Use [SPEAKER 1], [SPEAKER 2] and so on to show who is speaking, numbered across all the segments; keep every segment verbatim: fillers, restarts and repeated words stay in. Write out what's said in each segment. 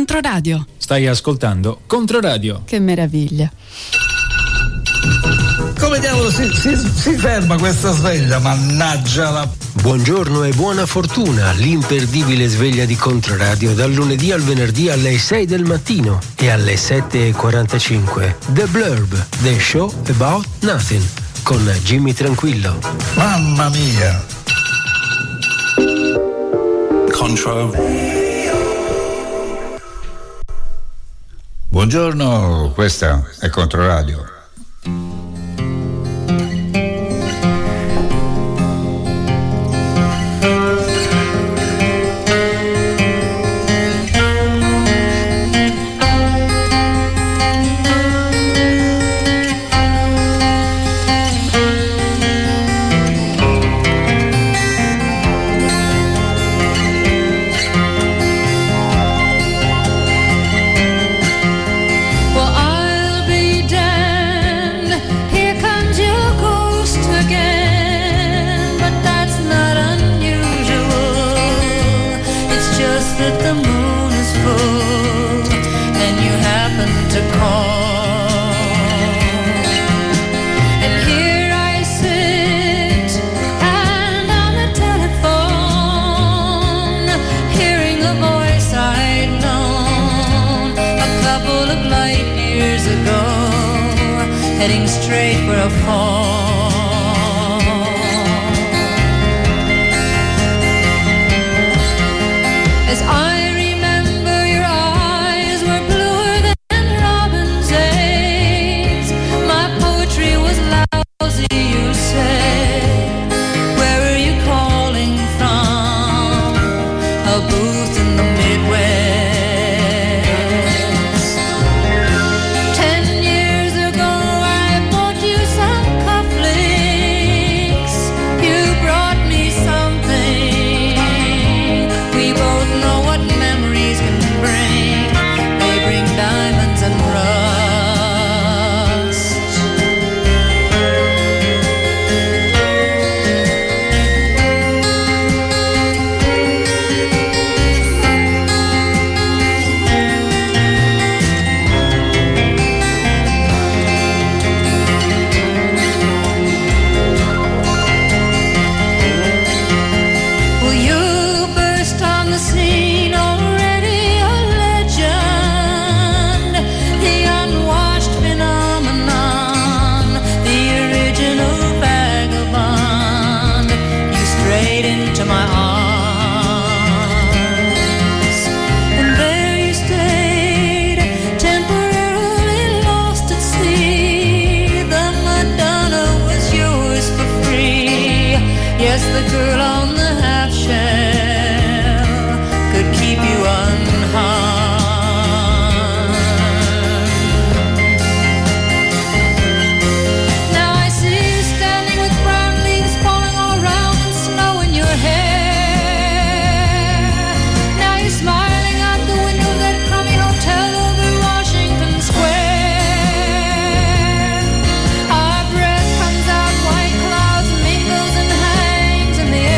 [SPEAKER 1] Controradio.
[SPEAKER 2] Stai ascoltando Controradio.
[SPEAKER 1] Che meraviglia.
[SPEAKER 3] Come diavolo si, si, si ferma questa sveglia? Mannaggia la...
[SPEAKER 4] Buongiorno e buona fortuna, l'imperdibile sveglia di Controradio dal lunedì al venerdì alle sei del mattino e alle sette e quarantacinque. The Blurb, The Show About Nothing, con Jimmy Tranquillo.
[SPEAKER 3] Mamma mia!
[SPEAKER 5] Contro. Buongiorno, questa è Controradio.
[SPEAKER 6] Heading straight for a fall. As I remember, your eyes were bluer than robin's eggs. My poetry was lousy, you said. Where are you calling from? A booth in the Midwest. The girl on the half shell could keep you unharmed. Now I see you standing with brown leaves falling all around and snow in your hair. Now you're smiling out the window of that crummy hotel over Washington Square. Our breath comes out, white clouds mingles and hangs in the air.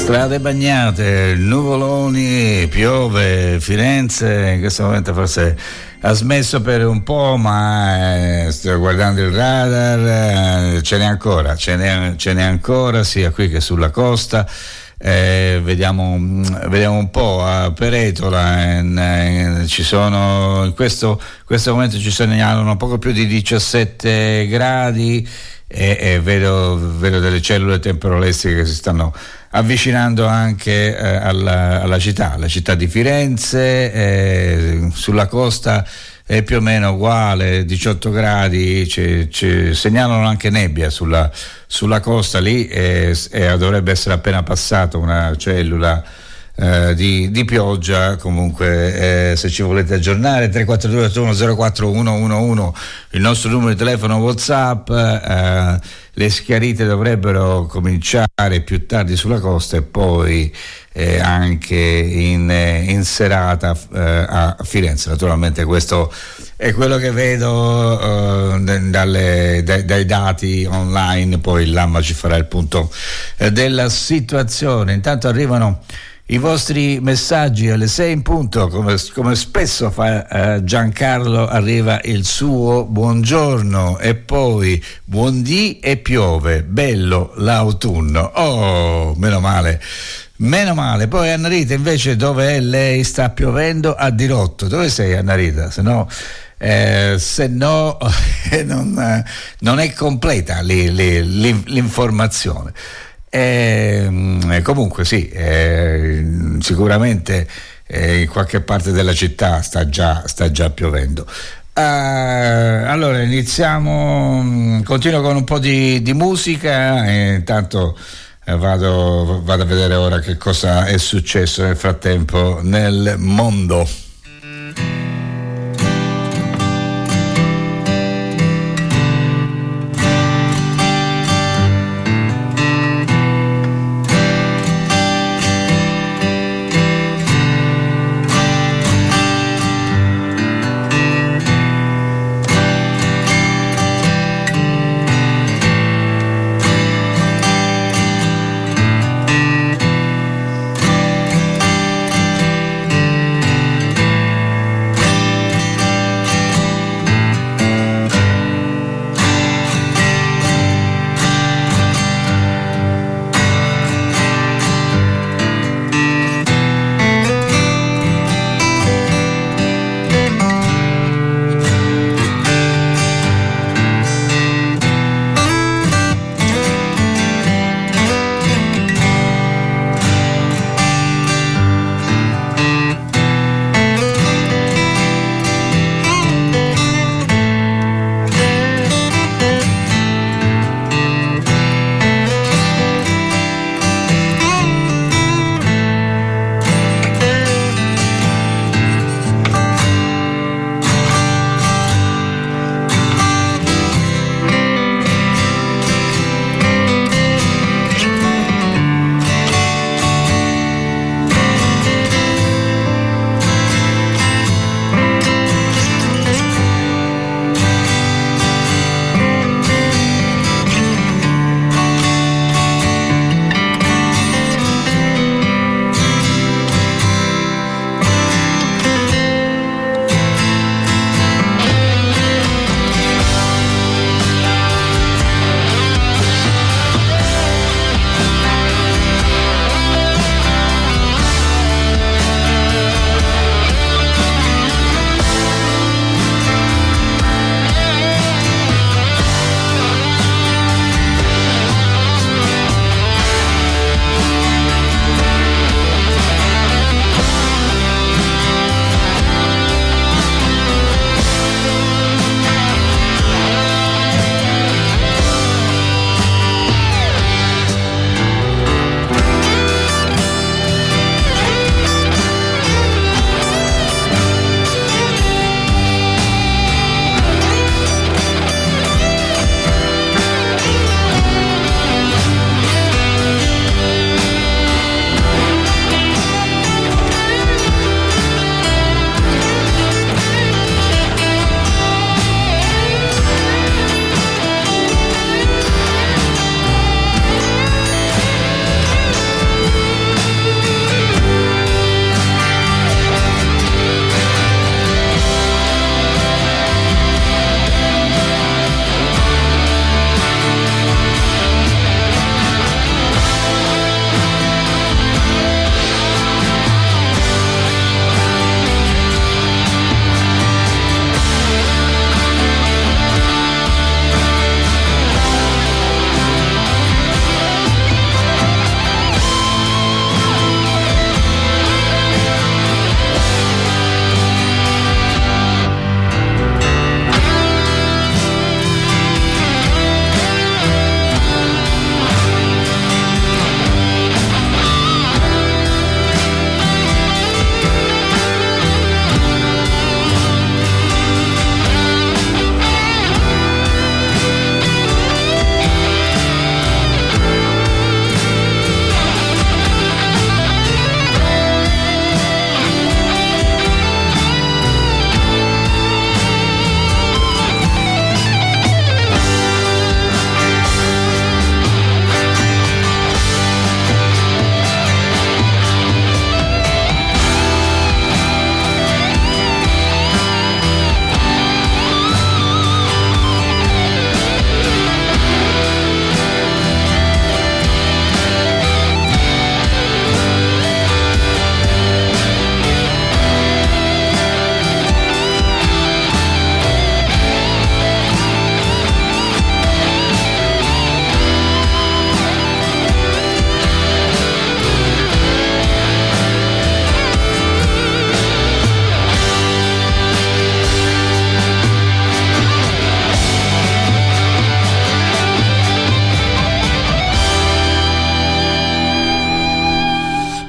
[SPEAKER 3] Strade bagnate, nuvoloni, piove, Firenze in questo momento forse ha smesso per un po', ma eh, sto guardando il radar, eh, ce n'è ancora, ce n'è, ce n'è ancora sia qui che sulla costa. Eh, vediamo, vediamo un po' a Peretola, in, in, ci sono in questo, questo momento ci segnalano poco più di diciassette gradi e, e vedo, vedo delle cellule temporalistiche che si stanno avvicinando anche eh, alla, alla città, alla città di Firenze. Eh, sulla costa è più o meno uguale, diciotto gradi, ci, ci segnalano anche nebbia sulla, sulla costa lì e, e dovrebbe essere appena passata una cellula eh, di, di pioggia. Comunque eh, se ci volete aggiornare, tre quattro due otto uno zero quattro uno uno uno il nostro numero di telefono WhatsApp. eh, le schiarite dovrebbero cominciare più tardi sulla costa e poi eh, anche in, in serata eh, a Firenze. Naturalmente questo è quello che vedo eh, dalle, dai, dai dati online, poi l'A M A ci farà il punto eh, della situazione. Intanto arrivano i vostri messaggi alle sei in punto, come, come spesso fa eh, Giancarlo, arriva il suo buongiorno e poi buondì e piove, bello l'autunno. Oh, meno male, meno male. Poi Annarita invece, dove è lei? Sta piovendo a dirotto. Dove sei, Annarita? Se no... Eh, se no eh, non, eh, non è completa li, li, li, l'informazione. Eh, comunque sì, eh, sicuramente eh, in qualche parte della città sta già, sta già piovendo. Uh, allora iniziamo, continuo con un po' di, di musica e intanto eh, vado, vado a vedere ora che cosa è successo nel frattempo nel mondo.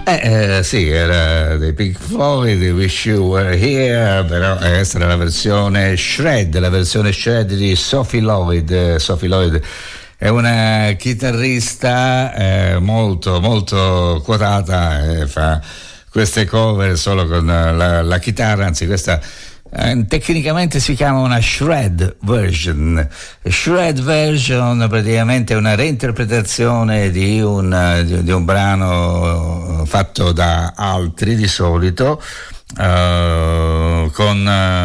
[SPEAKER 3] Eh, eh, sì, era dei Pink Floyd, Wish You Were Here, però questa era la versione shred, la versione shred di Sophie Lloyd. Sophie Lloyd è una chitarrista eh, molto molto quotata, eh, fa queste cover solo con la, la chitarra, anzi questa eh, tecnicamente si chiama una shred version. Shred version praticamente è una reinterpretazione di un, di, di un brano fatto da altri di solito, Uh, con,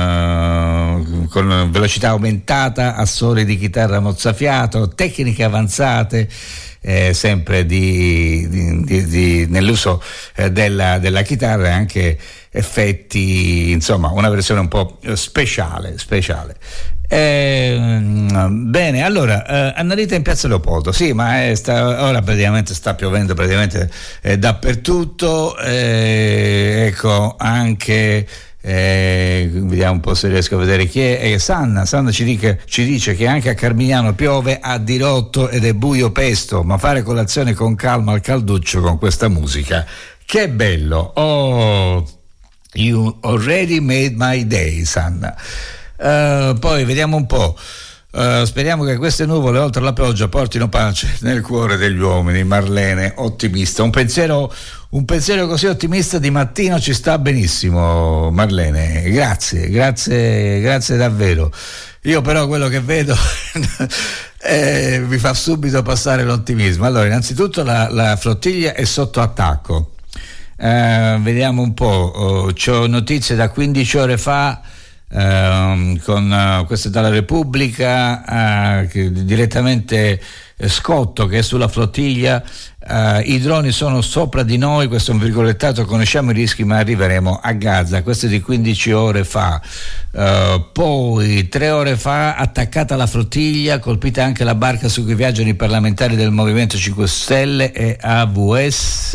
[SPEAKER 3] uh, con velocità aumentata, assoli di chitarra mozzafiato, tecniche avanzate, eh, sempre di, di, di, di, nell'uso eh, della, della chitarra, e anche effetti, insomma una versione un po' speciale, speciale. Eh, bene, allora eh, Annalita in Piazza Leopoldo, sì, ma è, sta, ora praticamente sta piovendo praticamente eh, dappertutto, eh, ecco anche eh, vediamo un po' se riesco a vedere chi è, eh, Sanna, Sanna ci, dice, ci dice che anche a Carmignano piove a dirotto ed è buio pesto, ma fare colazione con calma al calduccio con questa musica, che bello. Oh, you already made my day, Sanna. Uh, poi vediamo un po', uh, speriamo che queste nuvole oltre la pioggia portino pace nel cuore degli uomini. Marlene, ottimista, un pensiero un pensiero così ottimista di mattino ci sta benissimo, Marlene, grazie grazie grazie davvero. Io però quello che vedo eh, mi fa subito passare l'ottimismo. Allora, innanzitutto la, la flottiglia è sotto attacco, uh, vediamo un po', oh, c'ho notizie da quindici ore fa. Uh, con uh, questo dalla Repubblica, uh, che direttamente eh, Scotto, che è sulla flottiglia, uh, i droni sono sopra di noi, questo è un virgolettato, conosciamo i rischi ma arriveremo a Gaza, questo è di quindici ore fa. Uh, poi tre ore fa attaccata la flottiglia, colpita anche la barca su cui viaggiano i parlamentari del Movimento cinque Stelle e A V S,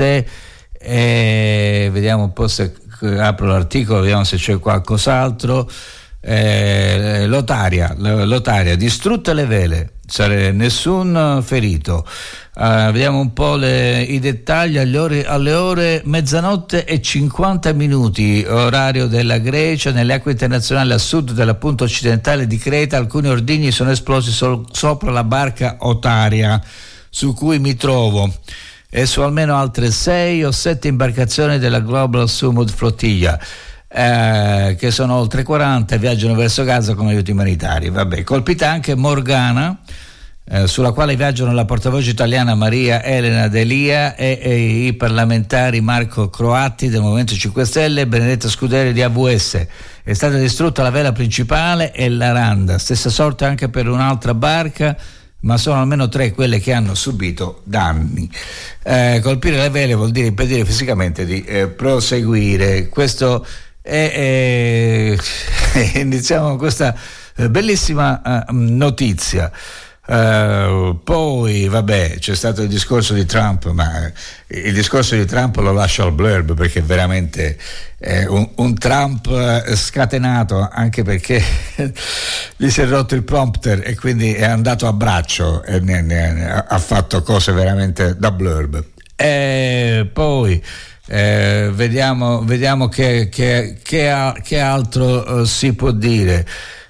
[SPEAKER 3] e vediamo un po' se apro l'articolo, vediamo se c'è qualcos'altro. eh, Lotaria, Lotaria distrutte le vele, sare, nessun ferito. Uh, vediamo un po' le, i dettagli. Alle ore, alle ore mezzanotte e cinquanta minuti orario della Grecia, nelle acque internazionali a sud della punta occidentale di Creta, alcuni ordigni sono esplosi sol, sopra la barca Otaria su cui mi trovo e su almeno altre sei o sette imbarcazioni della Global Summit Flottiglia, eh, che sono oltre quaranta e viaggiano verso Gaza con aiuti umanitari. Vabbè, colpita anche Morgana, eh, sulla quale viaggiano la portavoce italiana Maria Elena Delia e, e i parlamentari Marco Croatti del Movimento cinque Stelle e Benedetta Scuderi di A V S. È stata distrutta la vela principale e la randa, stessa sorte anche per un'altra barca, ma sono almeno tre quelle che hanno subito danni. Eh, colpire le vele vuol dire impedire fisicamente di eh, proseguire. Questo è, è iniziamo questa bellissima uh, notizia. Uh, poi vabbè, c'è stato il discorso di Trump, ma il discorso di Trump lo lascio al blurb, perché veramente è un, un Trump scatenato, anche perché gli si è rotto il prompter e quindi è andato a braccio e ne, ne, ha fatto cose veramente da blurb. E poi eh, vediamo, vediamo che, che, che, che altro uh, si può dire.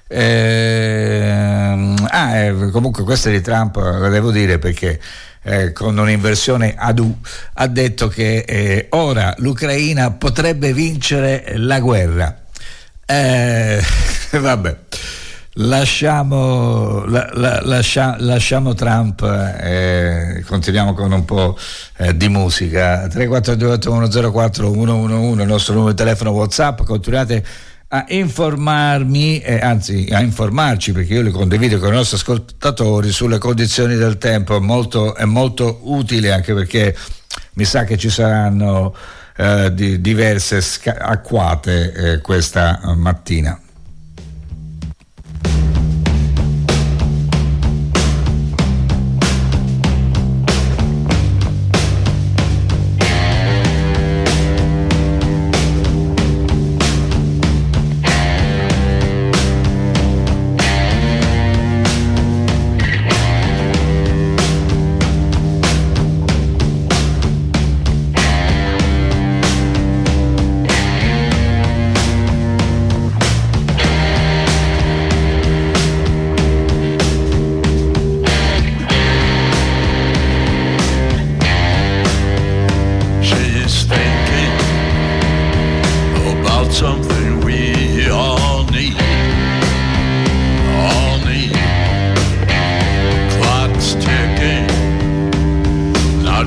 [SPEAKER 3] Eh, ah, eh, comunque questa di Trump la devo dire, perché eh, con un'inversione ad U ha detto che eh, ora l'Ucraina potrebbe vincere la guerra. Eh, vabbè, lasciamo, la, la, lascia, lasciamo Trump e eh, continuiamo con un po' eh, di musica. tre quattro due otto uno zero quattro uno uno uno il nostro numero di telefono WhatsApp. Continuate a informarmi, eh, anzi a informarci, perché io li condivido con i nostri ascoltatori, sulle condizioni del tempo. È molto, è molto utile, anche perché mi sa che ci saranno eh, di, diverse sca- acquate eh, questa mattina.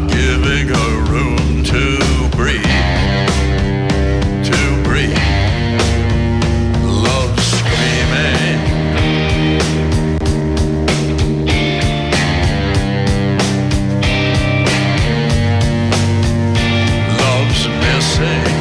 [SPEAKER 1] giving her room to breathe, to breathe. Love screaming, love's missing.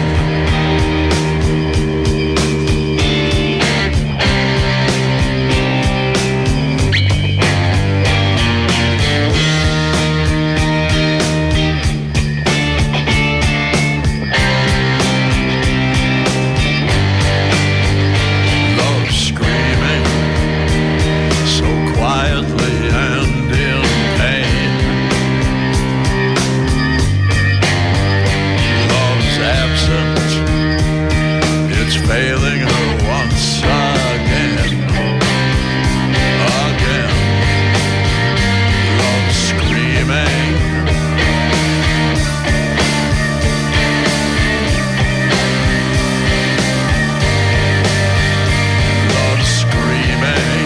[SPEAKER 1] Failing her once again, again. Love screaming, love screaming.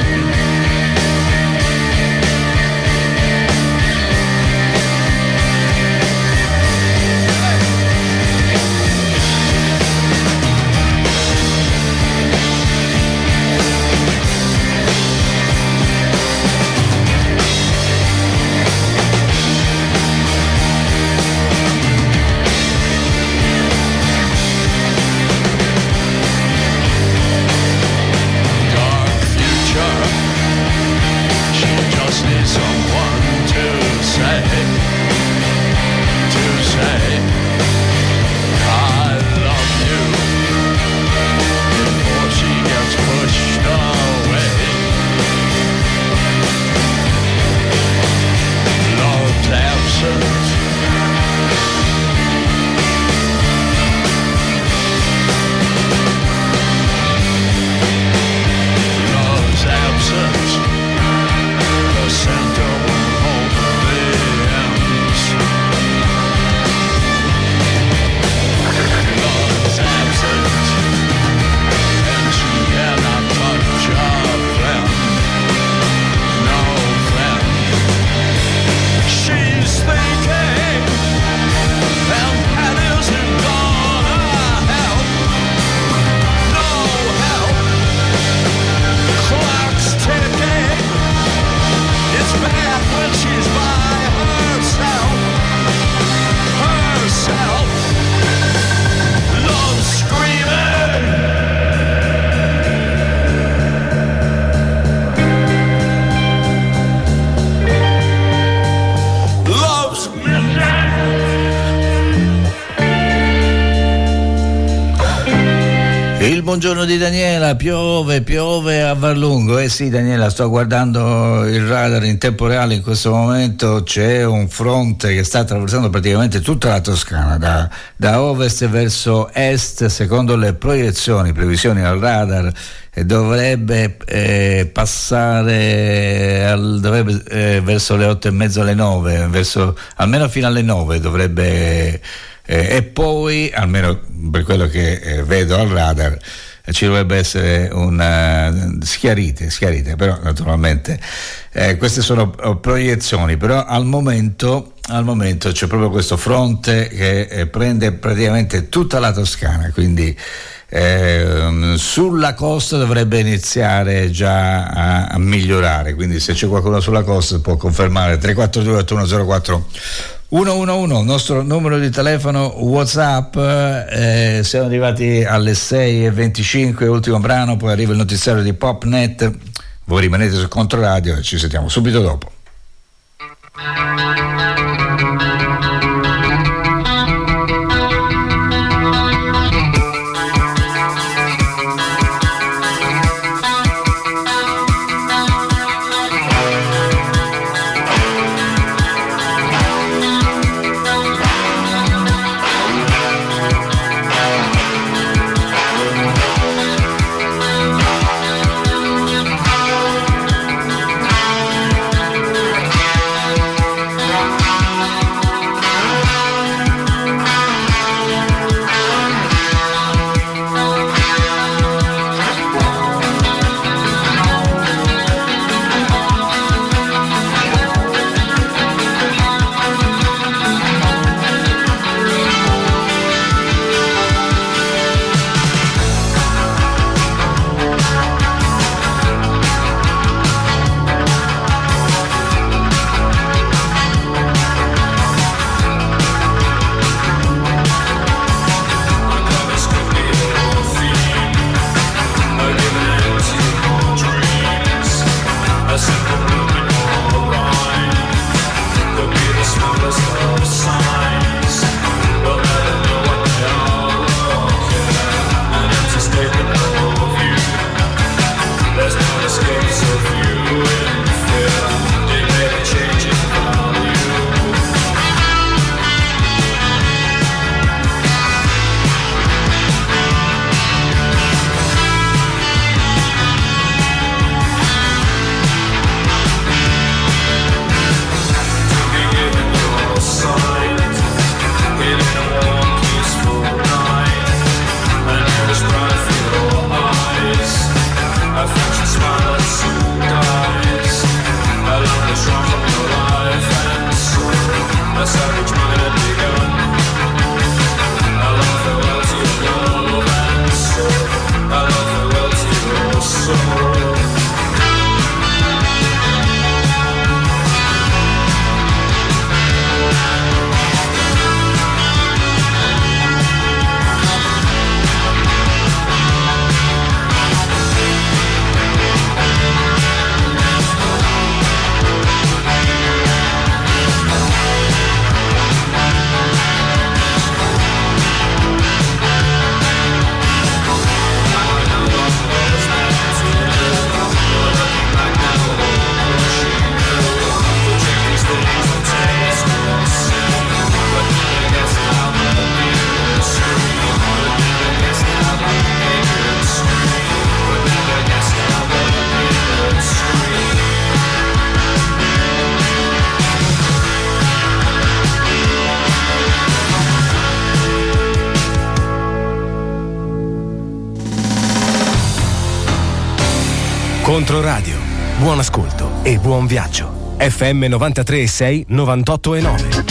[SPEAKER 3] Buongiorno di Daniela, piove, piove a Varlungo. Eh sì Daniela, sto guardando il radar in tempo reale in questo momento, c'è un fronte che sta attraversando praticamente tutta la Toscana, da, da ovest verso est, secondo le proiezioni, previsioni al radar, e dovrebbe eh, passare al, dovrebbe, eh, verso le otto e mezzo alle nove, verso, almeno fino alle nove dovrebbe. Eh, e poi, almeno per quello che eh, vedo al radar, eh, ci dovrebbe essere una schiarite, schiarite, però naturalmente eh, queste sono proiezioni, però al momento, al momento c'è proprio questo fronte che eh, prende praticamente tutta la Toscana, quindi eh, sulla costa dovrebbe iniziare già a, a migliorare, quindi se c'è qualcuno sulla costa può confermare. Tre quattro due otto uno zero quattro uno uno uno, il nostro numero di telefono WhatsApp. Eh, siamo arrivati alle sei e venticinque, ultimo brano, poi arriva il notiziario di Popnet. Voi rimanete su Controradio e ci sentiamo subito dopo.
[SPEAKER 7] Controradio. Buon ascolto e buon viaggio. F M novantatré e sei, novantotto e nove.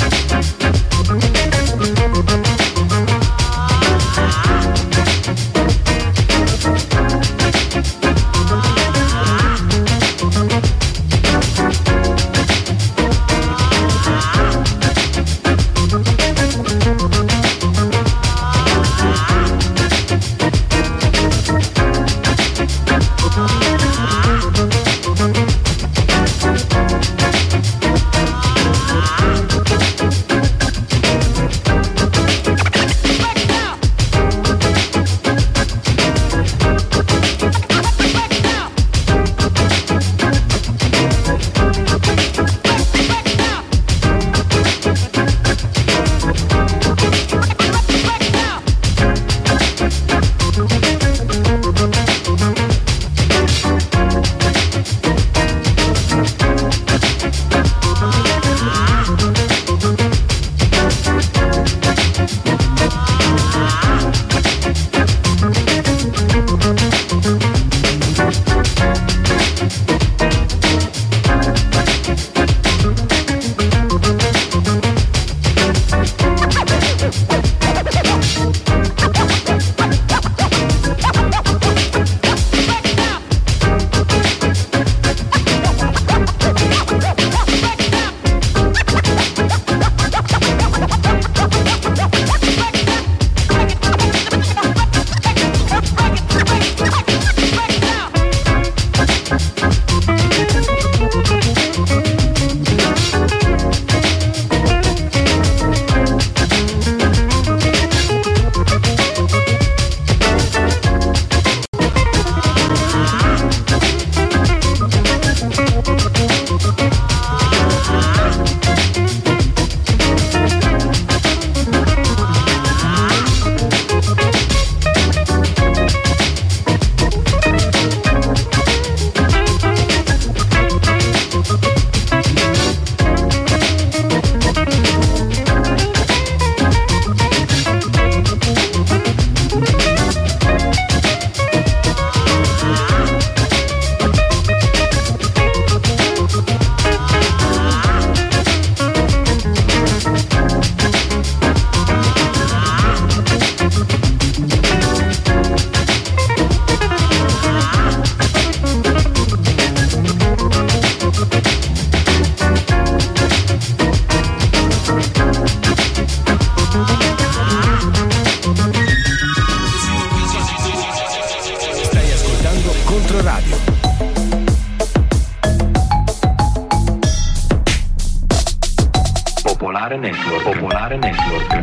[SPEAKER 8] Popolare Network. Popolare Network.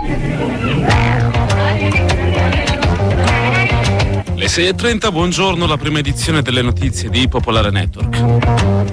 [SPEAKER 9] Le sei e trenta, buongiorno, la prima edizione delle notizie di Popolare Network.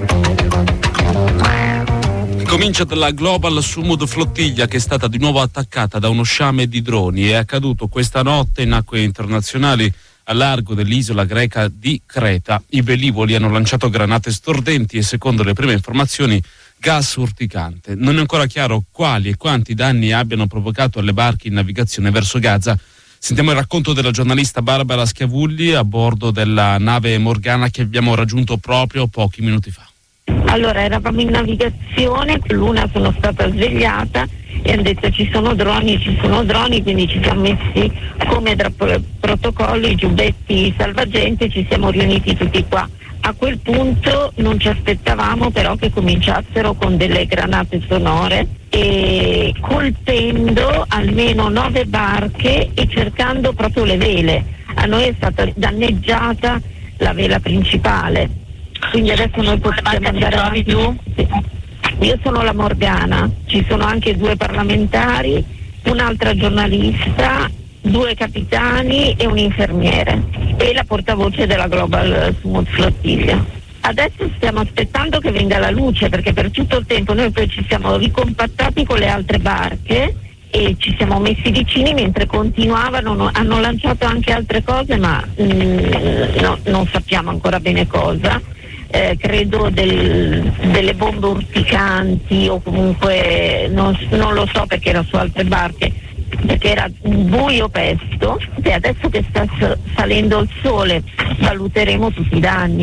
[SPEAKER 9] Comincia dalla Global Sumud Flottiglia, che è stata di nuovo attaccata da uno sciame di droni. È accaduto questa notte in acque internazionali a largo dell'isola greca di Creta. I velivoli hanno lanciato granate stordenti e, secondo le prime informazioni, gas urticante. Non è ancora chiaro quali e quanti danni abbiano provocato alle barche in navigazione verso Gaza. Sentiamo il racconto della giornalista Barbara Schiavulli a bordo della nave Morgana che abbiamo raggiunto proprio pochi minuti fa.
[SPEAKER 10] Allora, eravamo in navigazione, l'una sono stata svegliata e hanno detto ci sono droni, ci sono droni, quindi ci siamo messi come tra protocollo i giubbetti salvagente, ci siamo riuniti tutti qua. A quel punto non ci aspettavamo però che cominciassero con delle granate sonore e colpendo almeno nove barche e cercando proprio le vele. A noi è stata danneggiata la vela principale, quindi adesso noi possiamo andare avanti. Io sono la Morgana, ci sono anche due parlamentari, un'altra giornalista, due capitani e un infermiere e la portavoce della Global Sumud Flottiglia. Adesso stiamo aspettando che venga la luce, perché per tutto il tempo noi poi ci siamo ricompattati con le altre barche e ci siamo messi vicini mentre continuavano, hanno lanciato anche altre cose ma mm, no, non sappiamo ancora bene cosa. Eh, credo del, delle bombe urticanti o comunque non, non lo so, perché era su altre barche, perché era un buio pesto e adesso che sta salendo il sole valuteremo tutti i danni.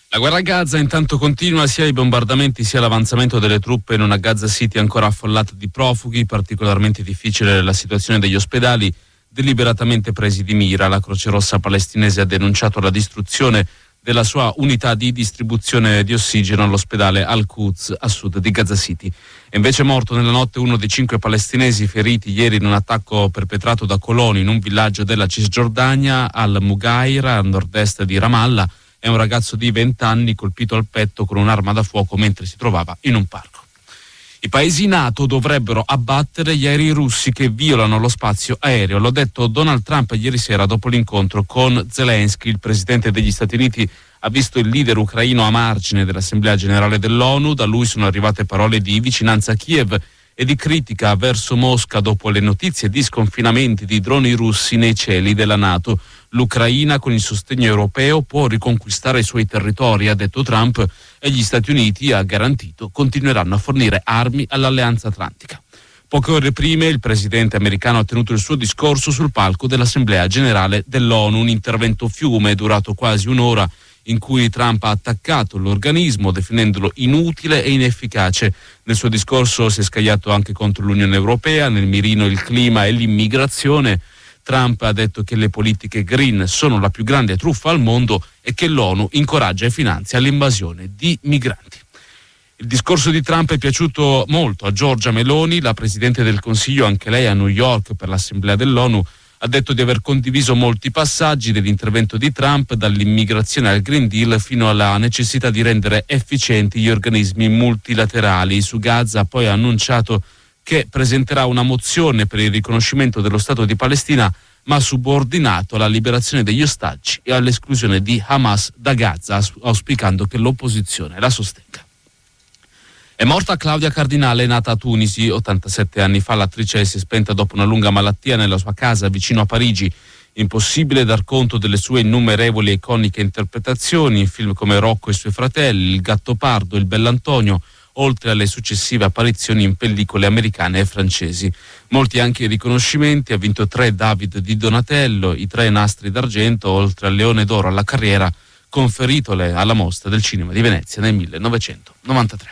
[SPEAKER 9] La guerra a Gaza intanto continua, sia i bombardamenti sia l'avanzamento delle truppe in una Gaza City ancora affollata di profughi. Particolarmente difficile la situazione degli ospedali deliberatamente presi di mira. La Croce Rossa palestinese ha denunciato la distruzione della sua unità di distribuzione di ossigeno all'ospedale Al-Quds a sud di Gaza City. È invece morto nella notte uno dei cinque palestinesi feriti ieri in un attacco perpetrato da coloni in un villaggio della Cisgiordania, al-Mughayr, a nord-est di Ramallah. È un ragazzo di venti anni colpito al petto con un'arma da fuoco mentre si trovava in un parco. I paesi NATO dovrebbero abbattere gli aerei russi che violano lo spazio aereo. L'ha detto Donald Trump ieri sera dopo l'incontro con Zelensky. Il presidente degli Stati Uniti ha visto il leader ucraino a margine dell'Assemblea Generale dell'ONU. Da lui sono arrivate parole di vicinanza a Kiev e di critica verso Mosca dopo le notizie di sconfinamenti di droni russi nei cieli della NATO. L'Ucraina, con il sostegno europeo, può riconquistare i suoi territori, ha detto Trump, e gli Stati Uniti, ha garantito, continueranno a fornire armi all'Alleanza Atlantica. Poche ore prima il presidente americano ha tenuto il suo discorso sul palco dell'Assemblea Generale dell'ONU, un intervento fiume durato quasi un'ora in cui Trump ha attaccato l'organismo definendolo inutile e inefficace. Nel suo discorso si è scagliato anche contro l'Unione Europea, nel mirino il clima e l'immigrazione. Trump ha detto che le politiche green sono la più grande truffa al mondo e che l'ONU incoraggia e finanzia l'invasione di migranti. Il discorso di Trump è piaciuto molto a Giorgia Meloni, la Presidente del Consiglio, anche lei a New York per l'Assemblea dell'ONU, ha detto di aver condiviso molti passaggi dell'intervento di Trump, dall'immigrazione al Green Deal fino alla necessità di rendere efficienti gli organismi multilaterali. Su Gaza poi ha annunciato che presenterà una mozione per il riconoscimento dello Stato di Palestina, ma subordinato alla liberazione degli ostaggi e all'esclusione di Hamas da Gaza, auspicando che l'opposizione la sostenga. È morta Claudia Cardinale, nata a Tunisi ottantasette anni fa. L'attrice si è spenta dopo una lunga malattia nella sua casa vicino a Parigi. Impossibile dar conto delle sue innumerevoli e iconiche interpretazioni in film come Rocco e i suoi fratelli, Il Gattopardo, Il Bell'Antonio, oltre alle successive apparizioni in pellicole americane e francesi. Molti anche i riconoscimenti, ha vinto tre David di Donatello, i tre Nastri d'Argento, oltre al Leone d'Oro alla carriera, conferitole alla Mostra del Cinema di Venezia nel millenovecentonovantatré.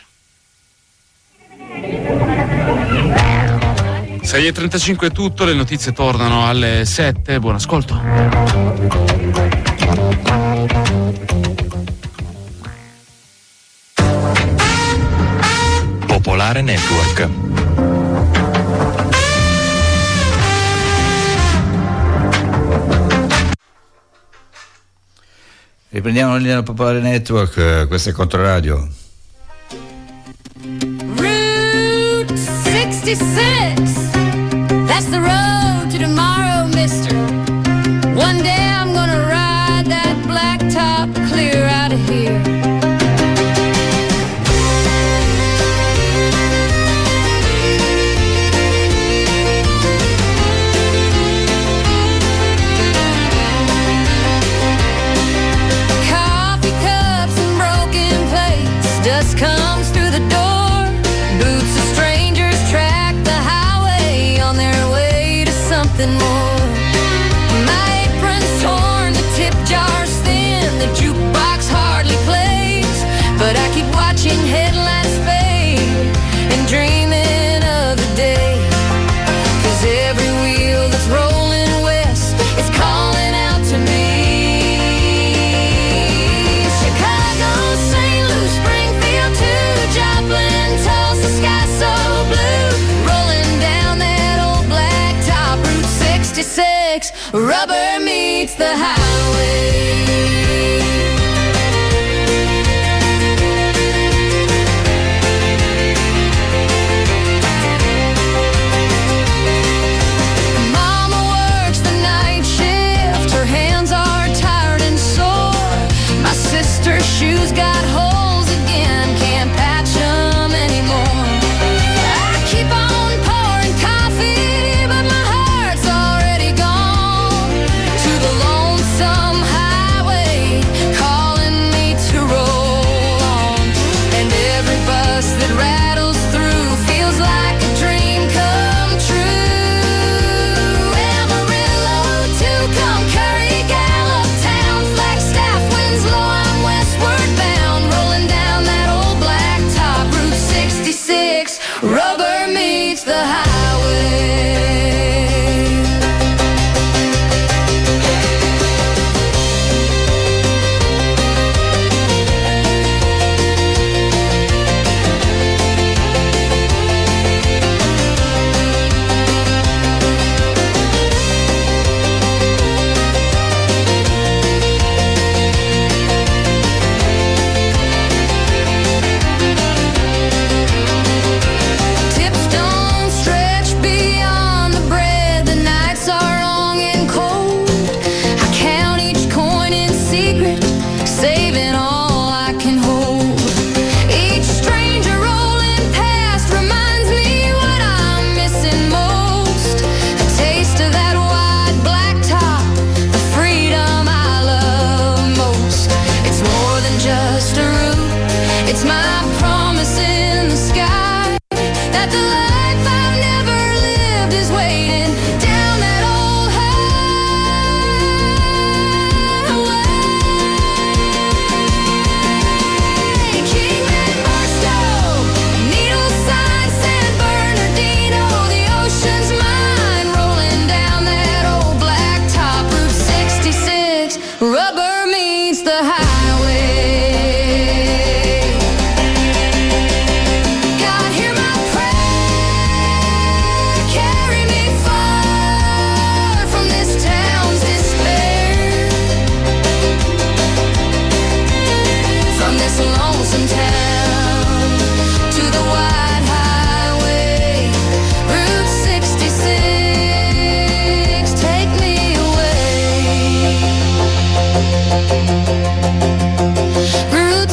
[SPEAKER 9] sei e trentacinque è tutto, le notizie tornano alle sette, buon ascolto.
[SPEAKER 8] Popolare Network.
[SPEAKER 3] Riprendiamo la linea Popolare Network, questo è Controradio.
[SPEAKER 6] Route sixty-six, that's the road to tomorrow, mister. One day I'm gonna ride that blacktop clear out of here. Dust comes through the door. Boots of strangers track the highway on their way to something more. My apron's torn, the tip jar's thin, the jukebox hardly plays, but I keep watching headlines fade and dreaming of the day. 'Cause every wheel that's rolling west is calling out to me. Chicago, Saint Louis, Springfield to Joplin, Tulsa, sky so blue, rolling down that old blacktop Route sixty-six, rubber meets the highway. Shoes got holes again, can't patch them anymore. I keep on pouring coffee, but my heart's already gone to the lonesome highway. fading down that old highway. Kingman, Barstow, Needleside, San Bernardino, the ocean's mine, rolling down that old blacktop Route sixty-six. Rubber meets the highway. God, hear my prayer, carry me far from this town's despair, from this lonesome town to the wide highway. Route sixty-six, take me away. Route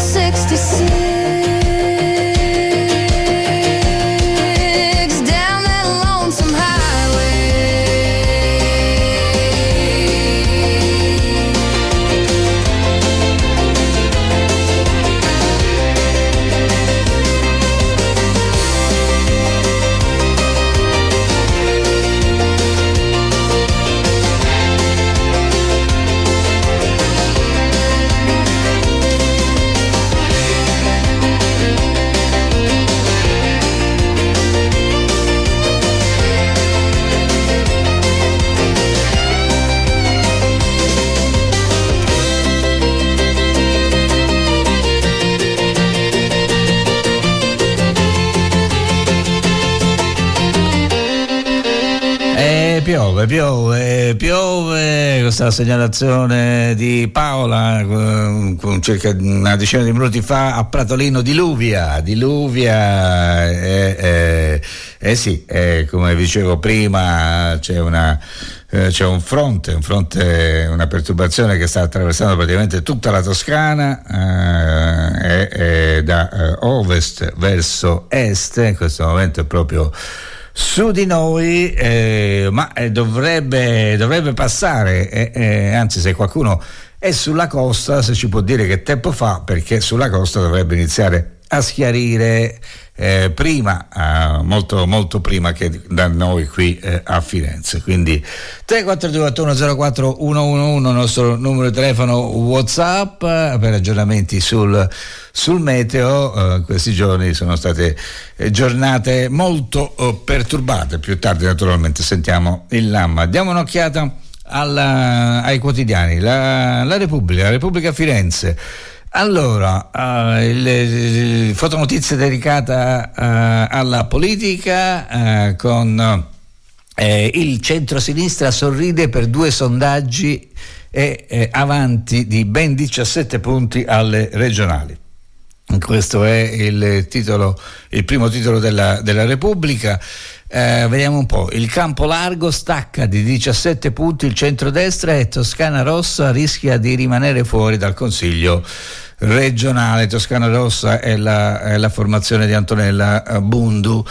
[SPEAKER 6] sixty-six, down that lonesome highway.
[SPEAKER 3] E piove, piove, piove. Questa è la segnalazione di Paola, eh, con circa una decina di minuti fa a Pratolino. Diluvia, diluvia. Eh, eh, eh sì, eh, come dicevo prima, c'è una eh, c'è un fronte, un fronte, una perturbazione che sta attraversando praticamente tutta la Toscana, eh, eh, eh, da eh, ovest verso est. In questo momento è proprio su di noi, eh, ma eh, dovrebbe, dovrebbe passare, eh, eh, anzi, se qualcuno è sulla costa, se ci può dire che tempo fa, perché sulla costa dovrebbe iniziare a schiarire eh, prima, eh, molto molto prima che da noi qui eh, a Firenze. Quindi tre quattro due otto uno zero quattro uno uno uno, il nostro numero di telefono WhatsApp, eh, per aggiornamenti sul sul meteo. Eh, questi giorni sono state eh, giornate molto eh, perturbate. Più tardi naturalmente sentiamo il Lamma. Diamo un'occhiata alla, ai quotidiani. La, la Repubblica, la Repubblica Firenze. Allora, uh, il, il fotonotizia dedicata uh, alla politica, uh, con uh, il centrosinistra sorride per due sondaggi e eh, avanti di ben diciassette punti alle regionali. Questo è il titolo, il primo titolo della, della Repubblica. Eh, vediamo un po'. Il campo largo stacca di diciassette punti il centrodestra e Toscana Rossa rischia di rimanere fuori dal Consiglio regionale. Toscana Rossa è la, è la formazione di Antonella Bundu.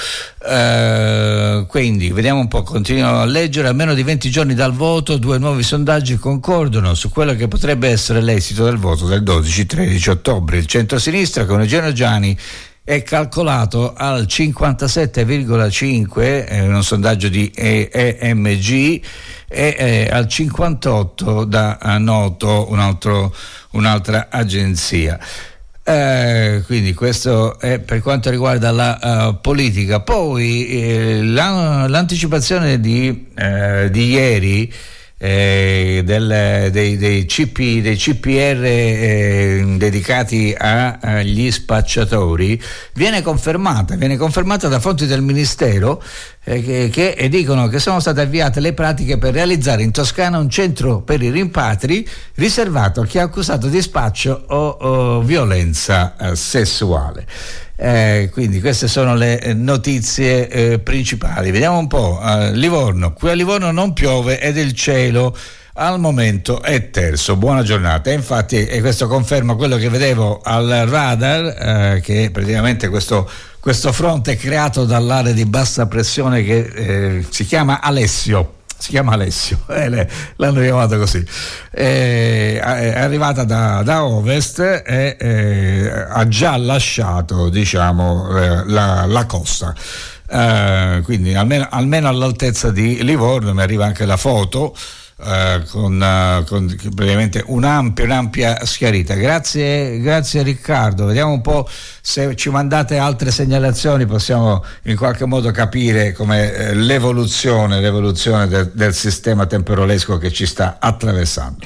[SPEAKER 3] Eh, quindi vediamo un po', continuo a leggere. A meno di venti giorni dal voto, due nuovi sondaggi concordano su quello che potrebbe essere l'esito del voto del dodici tredici ottobre. Il centrosinistra con Eugenio Giani è calcolato al cinquantasette virgola cinque, è un sondaggio di E M G, e è al cinquantotto da Noto, un altro, un'altra agenzia. Eh, quindi questo è per quanto riguarda la uh, politica. Poi eh, la, l'anticipazione di, eh, di ieri Eh, del, dei, dei, C P, dei C P R eh, dedicati a, agli spacciatori viene confermata, viene confermata da fonti del Ministero eh, che, che e dicono che sono state avviate le pratiche per realizzare in Toscana un centro per i rimpatri riservato a chi è accusato di spaccio o, o violenza eh, sessuale. Eh, quindi queste sono le notizie eh, principali. Vediamo un po'. eh, Livorno, qui a Livorno non piove ed il cielo al momento è terso. Buona giornata. E infatti e questo conferma quello che vedevo al radar, eh, che praticamente questo, questo fronte creato dall'area di bassa pressione che eh, si chiama Alessio. Si chiama Alessio, eh, l'hanno chiamato così. Eh, è arrivata da, da ovest e eh, ha già lasciato, diciamo, eh, la, la costa. uh, quindi almeno, almeno all'altezza di Livorno. Mi arriva anche la foto uh, con, uh, con praticamente un'ampia, un'ampia schiarita. Grazie, grazie Riccardo. Vediamo un po' se ci mandate altre segnalazioni, possiamo in qualche modo capire come eh, l'evoluzione, l'evoluzione del, del sistema temporalesco che ci sta attraversando.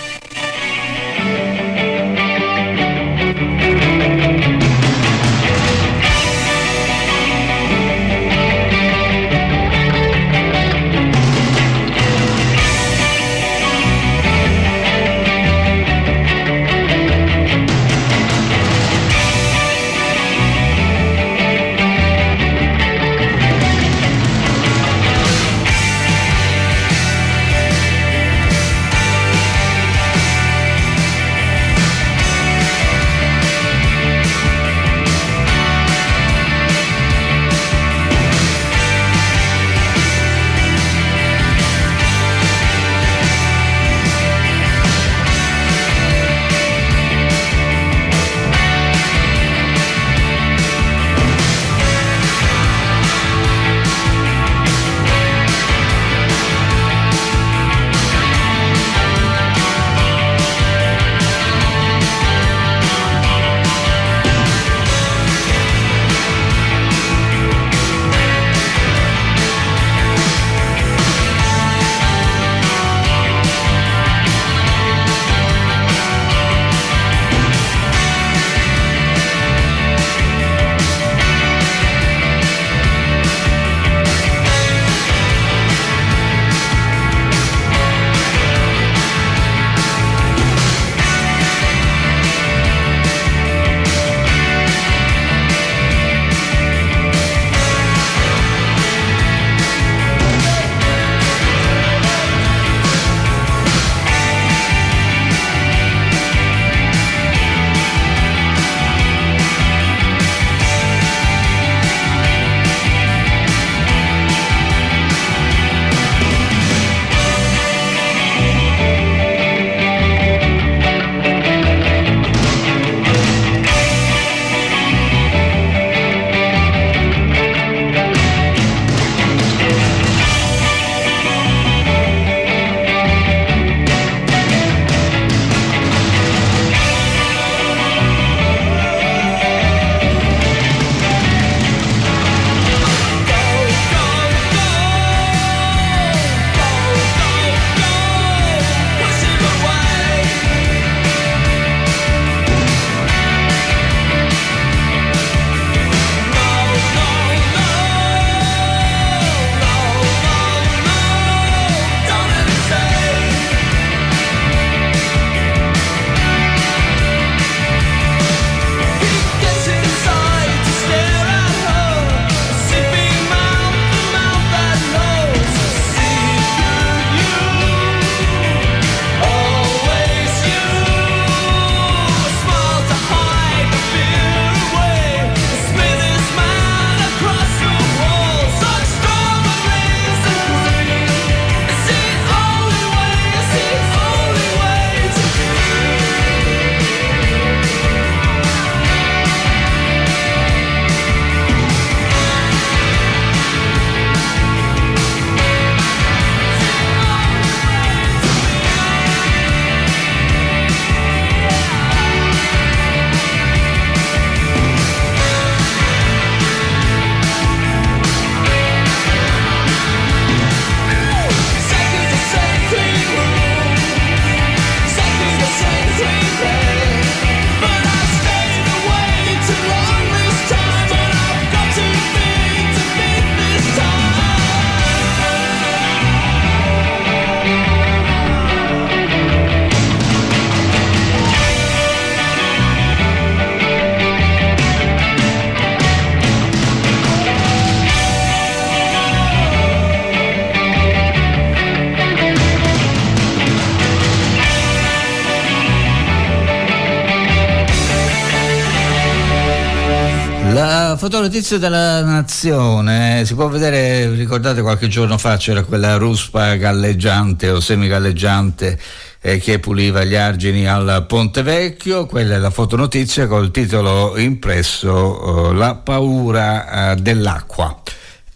[SPEAKER 3] La fotonotizia della Nazione si può vedere, ricordate qualche giorno fa c'era quella ruspa galleggiante o semigalleggiante eh, che puliva gli argini al Ponte Vecchio. Quella è la fotonotizia col titolo impresso eh, La paura eh, dell'acqua.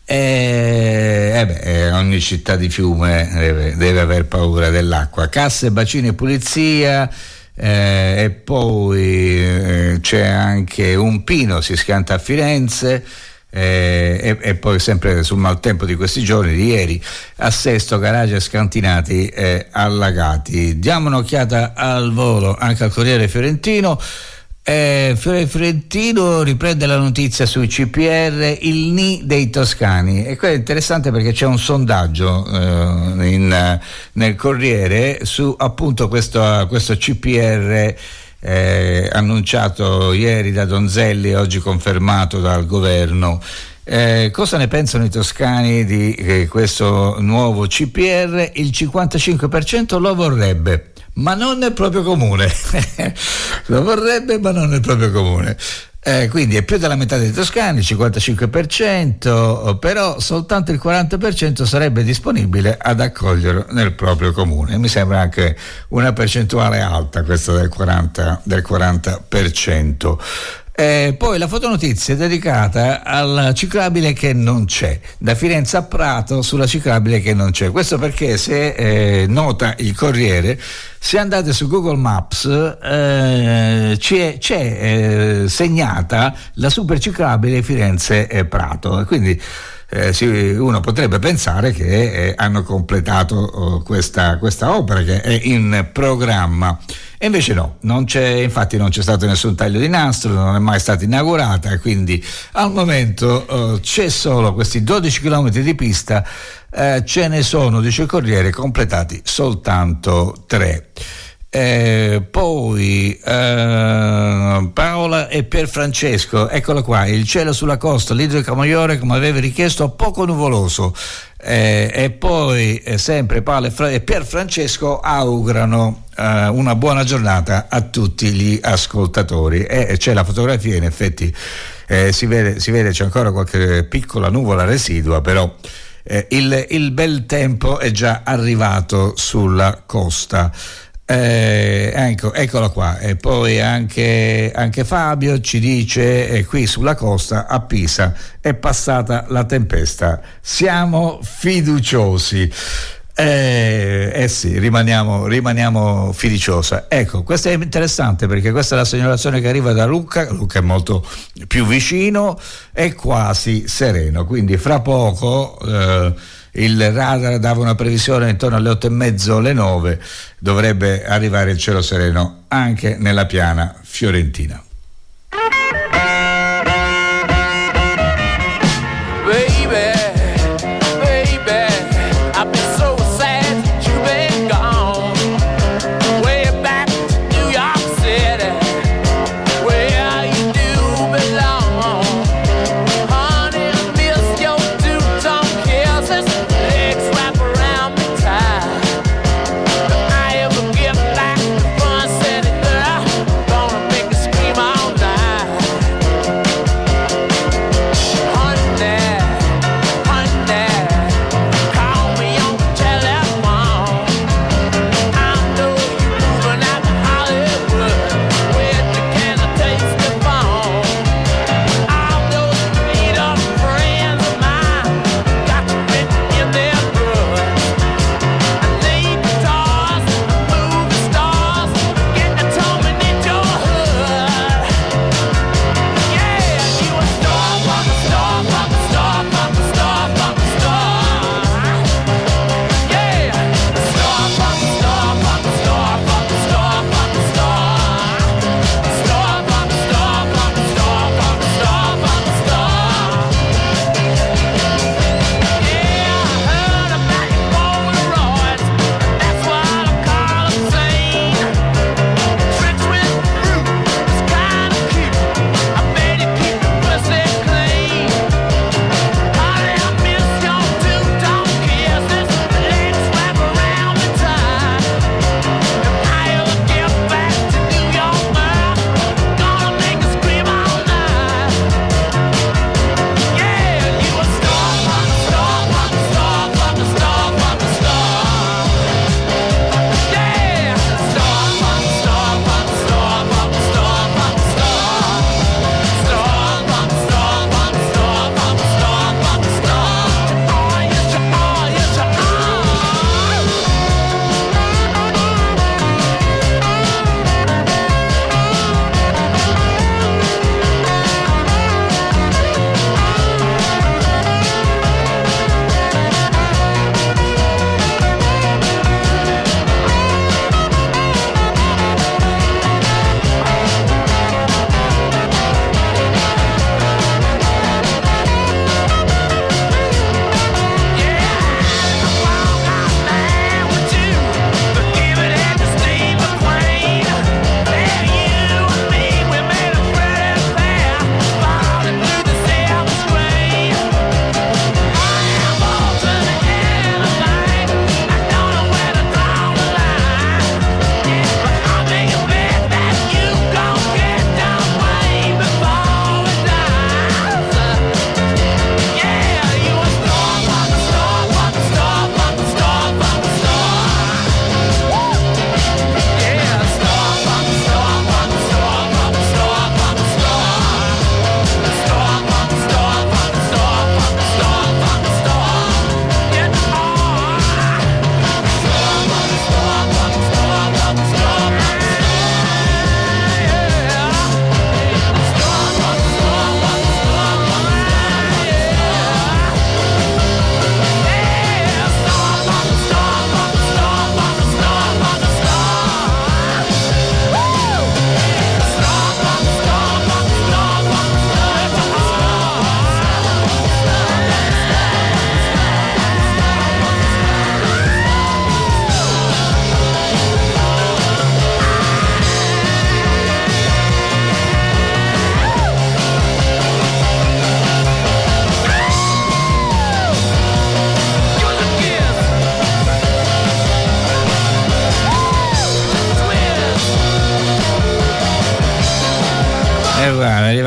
[SPEAKER 3] E, eh beh, ogni città di fiume deve, deve aver paura dell'acqua. Casse, bacini e pulizia. Eh, e poi eh, c'è anche un pino si schianta a Firenze. Eh, e, e poi sempre sul maltempo di questi giorni, di ieri, a Sesto garage scantinati e allagati. Diamo un'occhiata al volo anche al Corriere Fiorentino. Eh, Fiorentino riprende la notizia sui C P R, il N I dei toscani, e quello è interessante perché c'è un sondaggio eh, in, nel Corriere su appunto questo, questo C P R eh, annunciato ieri da Donzelli e oggi confermato dal governo. Eh, cosa ne pensano i toscani di eh, questo nuovo C P R? Il cinquantacinque per cento lo vorrebbe, ma non nel proprio comune. Lo vorrebbe, ma non nel proprio comune. Eh, quindi è più della metà dei toscani, il cinquantacinque per cento, però soltanto il quaranta per cento sarebbe disponibile ad accoglierlo nel proprio comune. Mi sembra anche una percentuale alta questa del quaranta, del quaranta per cento. Eh, poi la fotonotizia è dedicata alla ciclabile che non c'è, da Firenze a Prato sulla ciclabile che non c'è. Questo perché, se eh, nota il Corriere, se andate su Google Maps eh, c'è, c'è eh, segnata la super ciclabile Firenze e Prato, e quindi Eh, sì, uno potrebbe pensare che eh, hanno completato oh, questa, questa opera che è in programma, e invece no, non c'è, infatti non c'è stato nessun taglio di nastro, non è mai stata inaugurata, e quindi al momento oh, c'è solo questi dodici chilometri di pista, eh, ce ne sono, dice il Corriere, completati soltanto tre. Eh, poi eh, Paola e Pierfrancesco, eccolo qua, il cielo sulla costa, l'Idrica Maiore come avevi richiesto, poco nuvoloso, eh, e poi eh, sempre Paola e, Fra- e Pierfrancesco augurano eh, una buona giornata a tutti gli ascoltatori, e eh, c'è la fotografia, in effetti eh, si vede, si vede c'è ancora qualche piccola nuvola residua, però eh, il, il bel tempo è già arrivato sulla costa. Eh, ecco, eccolo qua. E poi anche, anche Fabio ci dice eh, qui sulla costa a Pisa è passata la tempesta, siamo fiduciosi. Eh, eh sì, rimaniamo, rimaniamo fiduciosa. Ecco, questo è interessante perché questa è la segnalazione che arriva da Lucca. Lucca è molto più vicino, è quasi sereno, quindi fra poco eh, il radar dava una previsione intorno alle otto e mezzo, alle nove, dovrebbe arrivare il cielo sereno anche nella piana fiorentina.
[SPEAKER 11] Scream all night.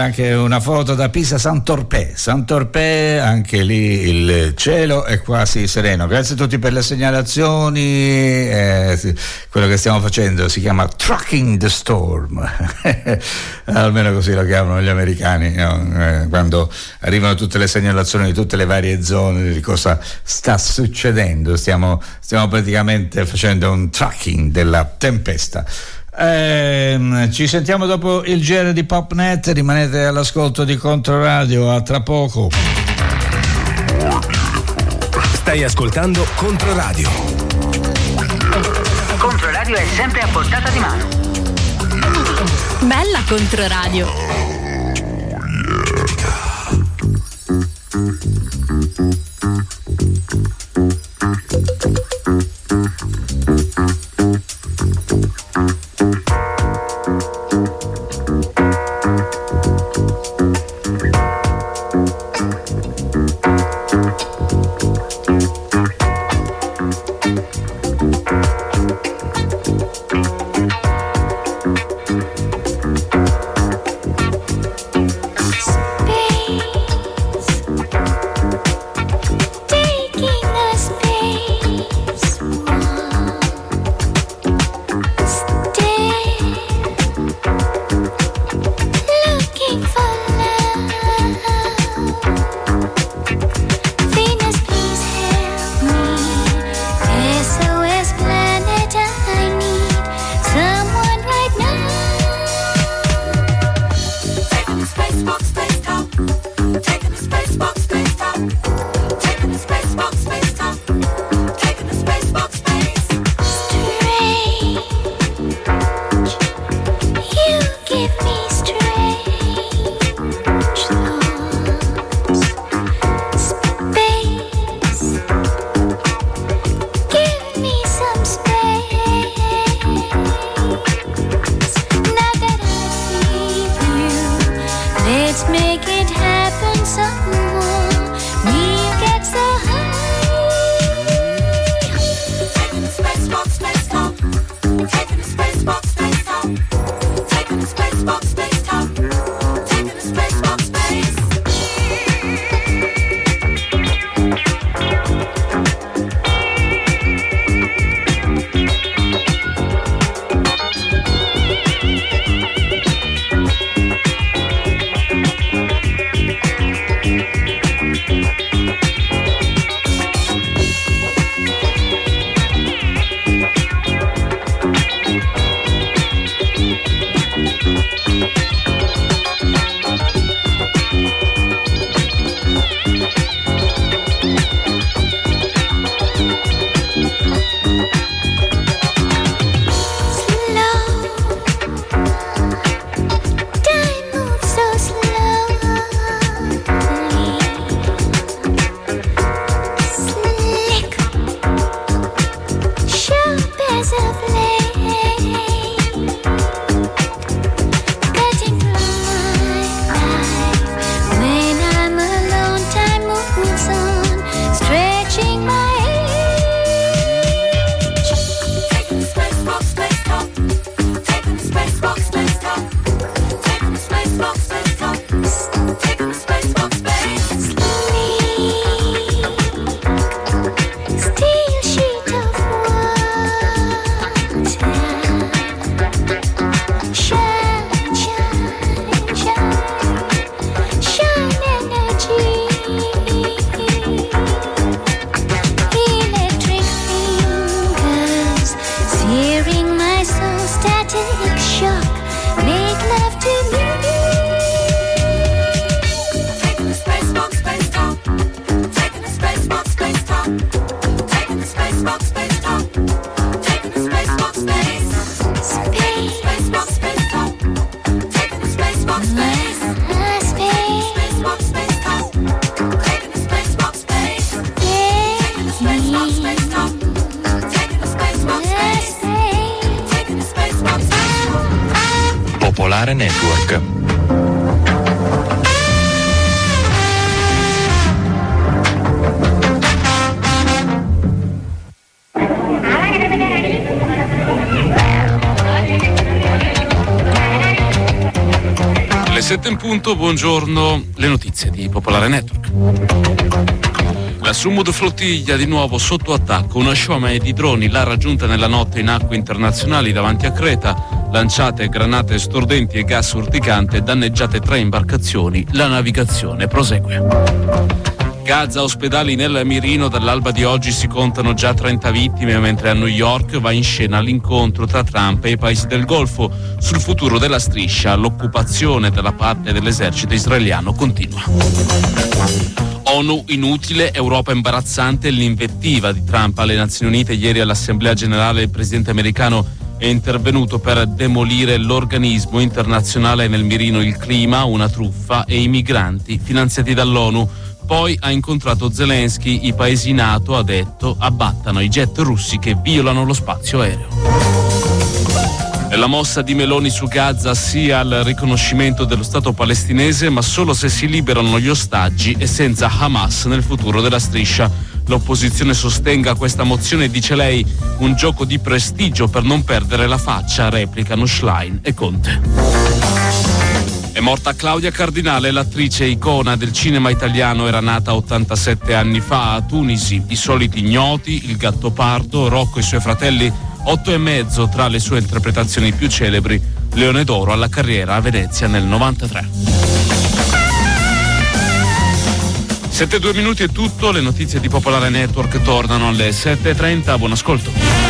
[SPEAKER 3] anche una foto da Pisa Saint-Tropez. Saint-Tropez, anche lì il cielo è quasi sereno. Grazie a tutti per le segnalazioni. Eh, quello che stiamo facendo si chiama Tracking the Storm. Almeno così lo chiamano gli americani, no? Eh, quando arrivano tutte le segnalazioni di tutte le varie zone di cosa sta succedendo. Stiamo, stiamo praticamente facendo un tracking della tempesta. Eh, ci sentiamo dopo il G R di Popnet, rimanete all'ascolto di Controradio, a tra poco.
[SPEAKER 7] Stai ascoltando Controradio.
[SPEAKER 11] Controradio è sempre a portata di mano.
[SPEAKER 12] Bella Controradio.
[SPEAKER 8] Popolare Network.
[SPEAKER 9] Le sette in punto, buongiorno, le notizie di Popolare Network. La Sumud flottiglia di nuovo sotto attacco, una sciame di droni l'ha raggiunta nella notte in acque internazionali davanti a Creta, lanciate granate stordenti e gas urticante, danneggiate tre imbarcazioni, la navigazione prosegue. Gaza, ospedali nel mirino, dall'alba di oggi si contano già trenta vittime, mentre a New York va in scena l'incontro tra Trump e i paesi del Golfo sul futuro della striscia. L'occupazione da parte dell'esercito israeliano continua. ONU inutile, Europa imbarazzante, l'invettiva di Trump alle Nazioni Unite. Ieri all'Assemblea Generale il presidente americano è intervenuto per demolire l'organismo internazionale nel mirino il clima, una truffa, e i migranti finanziati dall'ONU. Poi ha incontrato Zelensky, i paesi NATO, ha detto, abbattano i jet russi che violano lo spazio aereo. E la mossa di Meloni su Gaza, sì al riconoscimento dello Stato palestinese, ma solo se si liberano gli ostaggi e senza Hamas nel futuro della striscia. L'opposizione sostenga questa mozione, dice lei, un gioco di prestigio per non perdere la faccia, replicano Schlein e Conte. È morta Claudia Cardinale, l'attrice icona del cinema italiano, era nata ottantasette anni fa a Tunisi. I soliti ignoti, Il Gattopardo, Rocco e i suoi fratelli, Otto e mezzo tra le sue interpretazioni più celebri, Leone d'Oro alla carriera a Venezia nel novantatré. sette e due minuti è tutto, le notizie di Popolare Network tornano alle sette e trenta, buon ascolto.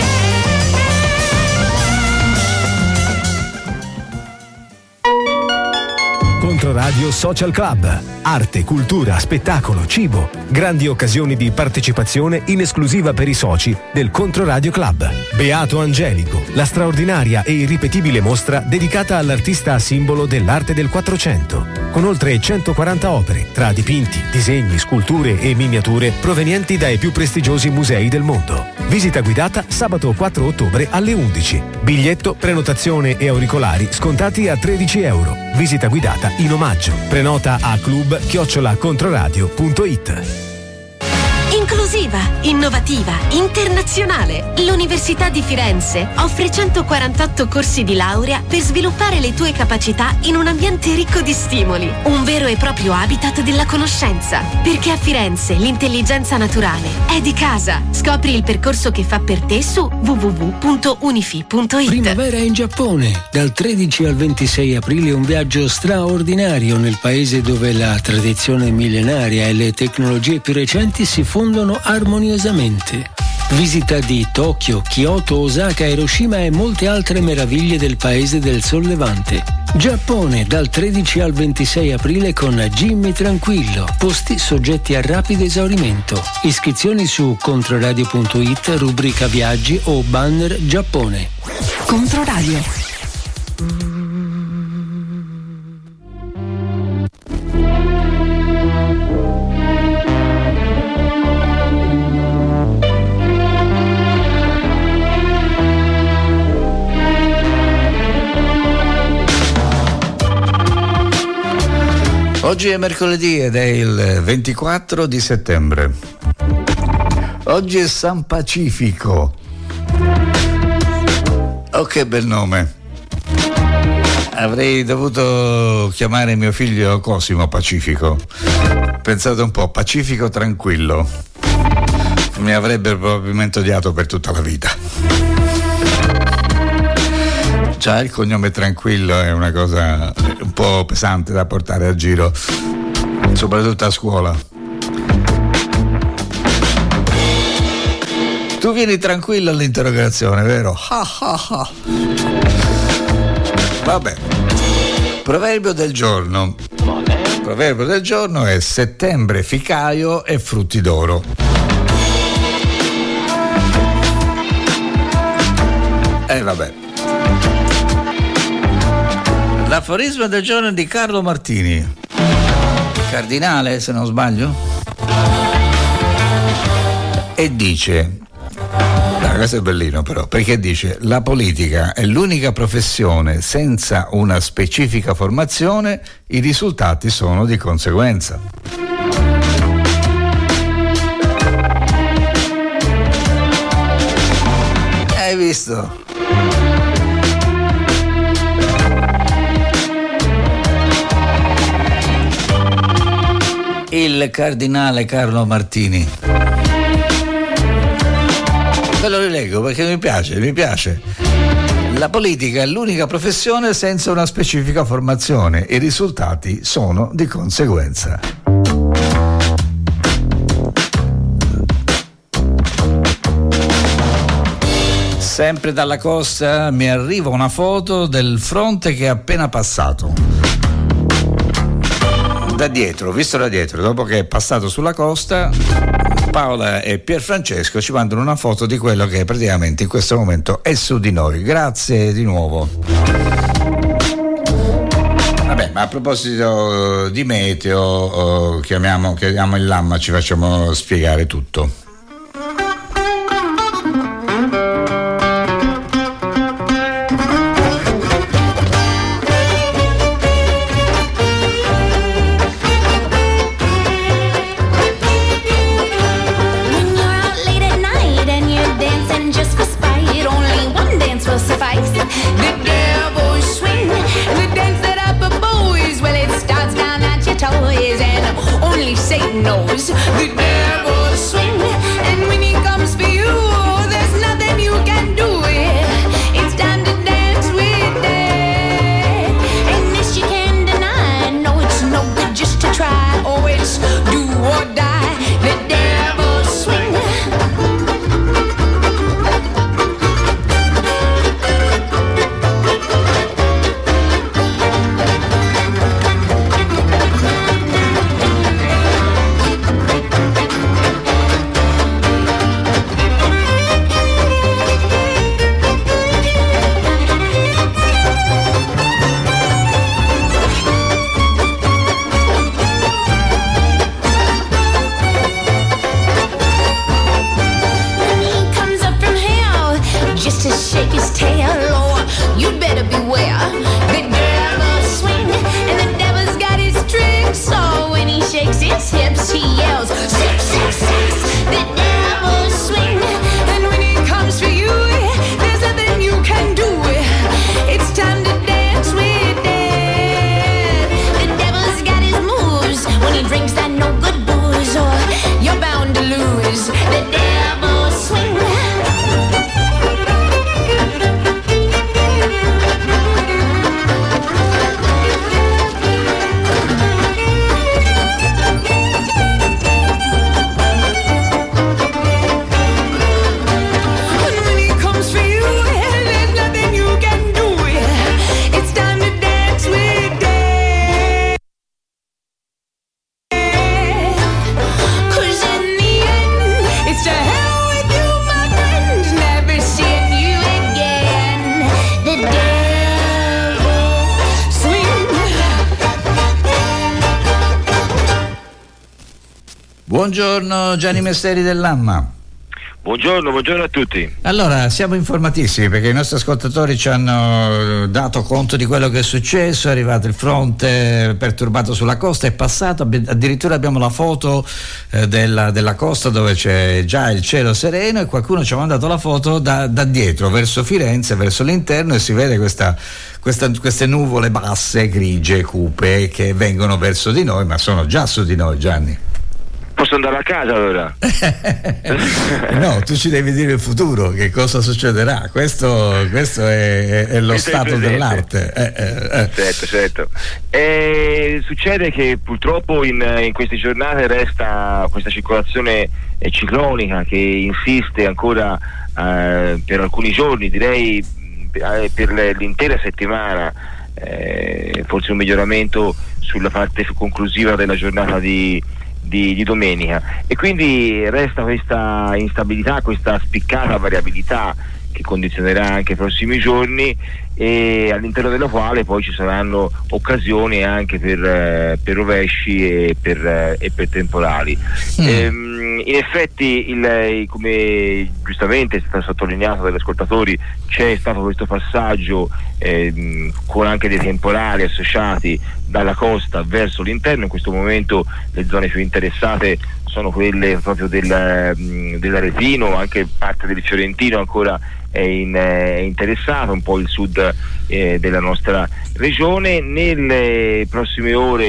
[SPEAKER 7] Controradio Social Club. Arte, cultura, spettacolo, cibo. Grandi occasioni di partecipazione in esclusiva per i soci del Controradio Club. Beato Angelico, la straordinaria e irripetibile mostra dedicata all'artista simbolo dell'arte del Quattrocento. Con oltre centoquaranta opere, tra dipinti, disegni, sculture e miniature provenienti dai più prestigiosi musei del mondo. Visita guidata sabato quattro ottobre alle undici. Biglietto, prenotazione e auricolari scontati a tredici euro. Visita guidata in omaggio. Prenota a club chiocciola controradio punto it.
[SPEAKER 12] Inclusiva, innovativa, internazionale. L'Università di Firenze offre centoquarantotto corsi di laurea per sviluppare le tue capacità in un ambiente ricco di stimoli, un vero e proprio habitat della conoscenza. Perché a Firenze l'intelligenza naturale è di casa. Scopri il percorso che fa per te su w w w punto unifi punto it.
[SPEAKER 4] Primavera in Giappone. Dal tredici al ventisei aprile un viaggio straordinario nel paese dove la tradizione millenaria e le tecnologie più recenti si fondono armoniosamente. Visita di Tokyo, Kyoto, Osaka, Hiroshima e molte altre meraviglie del paese del Sol Levante. Giappone dal tredici al ventisei aprile con Jimmy Tranquillo. Posti soggetti a rapido esaurimento. Iscrizioni su controradio punto it, rubrica viaggi o banner Giappone.
[SPEAKER 12] Controradio.
[SPEAKER 3] Oggi è mercoledì ed è il ventiquattro di settembre. Oggi è San Pacifico. Oh, che bel nome. Avrei dovuto chiamare mio figlio Cosimo Pacifico. Pensate un po', Pacifico tranquillo. Mi avrebbe probabilmente odiato per tutta la vita. Già il cognome Tranquillo è una cosa un po' pesante da portare a giro, soprattutto a scuola. Tu vieni tranquillo all'interrogazione, vero? Ah, ah, ah. Vabbè. Proverbio del giorno. Il proverbio del giorno è settembre ficaio e frutti d'oro. E eh, vabbè. L'aforisma del giorno è di Carlo Martini, cardinale se non sbaglio, e dice, no, questo è bellino però, perché dice: la politica è l'unica professione senza una specifica formazione, i risultati sono di conseguenza. Hai visto? il cardinale Carlo Martini. Ve lo rileggo perché mi piace, mi piace. La politica è l'unica professione senza una specifica formazione. I risultati sono di conseguenza. Sempre dalla costa mi arriva una foto del fronte che è appena passato. Da dietro, visto da dietro, dopo che è passato sulla costa, Paola e Pierfrancesco ci mandano una foto di quello che praticamente in questo momento è su di noi. Grazie di nuovo. Vabbè, ma a proposito di meteo, chiamiamo, chiamiamo il Lamma, ci facciamo spiegare tutto.
[SPEAKER 13] Satan knows the devil swing, and when he comes for you, there's nothing you can do. It's time to dance with death, and this you can't deny. No, it's no good just to try. Oh, it's do or die. The devil swing.
[SPEAKER 3] Buongiorno Gianni Mesteri dell'Amma.
[SPEAKER 14] Buongiorno, buongiorno a tutti.
[SPEAKER 3] Allora, siamo informatissimi perché i nostri ascoltatori ci hanno dato conto di quello che è successo. È arrivato il fronte perturbato sulla costa, è passato, addirittura abbiamo la foto eh, della, della costa dove c'è già il cielo sereno, e qualcuno ci ha mandato la foto da, da dietro, verso Firenze, verso l'interno, e si vede questa, questa, queste nuvole basse, grigie, cupe, che vengono verso di noi, ma sono già su di noi, Gianni.
[SPEAKER 14] Posso andare a casa allora?
[SPEAKER 3] No, tu ci devi dire il futuro, che cosa succederà. Questo, questo è, è lo questo stato è dell'arte. Eh, eh, eh.
[SPEAKER 14] Certo, certo. E succede che purtroppo in, in queste giornate resta questa circolazione ciclonica che insiste ancora eh, per alcuni giorni, direi eh, per l'intera settimana. Eh, forse un miglioramento sulla parte conclusiva della giornata di Di, di domenica, e quindi resta questa instabilità, questa spiccata variabilità che condizionerà anche i prossimi giorni, e all'interno della quale poi ci saranno occasioni anche per, eh, per rovesci e per, eh, e per temporali. Mm. Ehm, in effetti, il, come giustamente è stato sottolineato dagli ascoltatori, c'è stato questo passaggio ehm, con anche dei temporali associati dalla costa verso l'interno. In questo momento le zone più interessate sono quelle proprio del, dell'Aretino, anche parte del Fiorentino ancora è, in, è interessato, un po' il sud eh, della nostra regione. Nelle prossime ore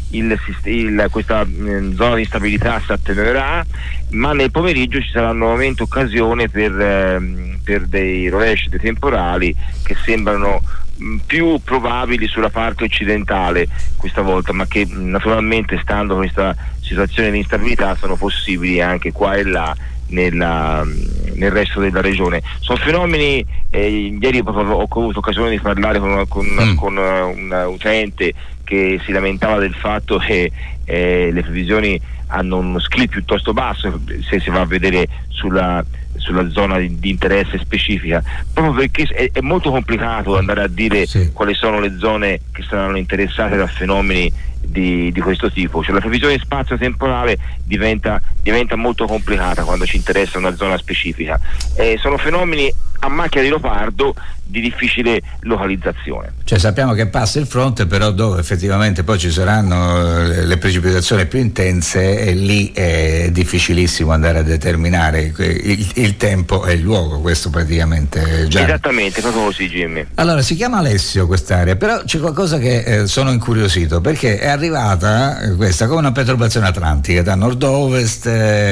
[SPEAKER 14] il, il, questa mh, zona di instabilità si attenuerà, ma nel pomeriggio ci sarà nuovamente occasione per, ehm, per dei rovesci, dei temporali che sembrano mh, più probabili sulla parte occidentale questa volta, ma che mh, naturalmente, stando questa situazione di instabilità, sono possibili anche qua e là nella, nel resto della regione. Sono fenomeni, eh, ieri ho avuto occasione di parlare con, con, mm. con un utente che si lamentava del fatto che eh, le previsioni hanno uno scale piuttosto basso se si va a vedere sulla, sulla zona di, di interesse specifica, proprio perché è, è molto complicato andare a dire sì. quali sono le zone che saranno interessate da fenomeni Di, di questo tipo, cioè la previsione spazio-temporale diventa, diventa molto complicata quando ci interessa una zona specifica. Eh, sono fenomeni a macchia di leopardo di difficile localizzazione.
[SPEAKER 3] Cioè sappiamo che passa il fronte, però dove effettivamente poi ci saranno le precipitazioni più intense, e lì è difficilissimo andare a determinare il, il tempo e il luogo, questo praticamente già.
[SPEAKER 14] Esattamente, proprio così, Jimmy.
[SPEAKER 3] Allora, si chiama Alessio quest'area, però c'è qualcosa che eh, sono incuriosito, perché è arrivata eh, questa come una perturbazione atlantica da nord-ovest,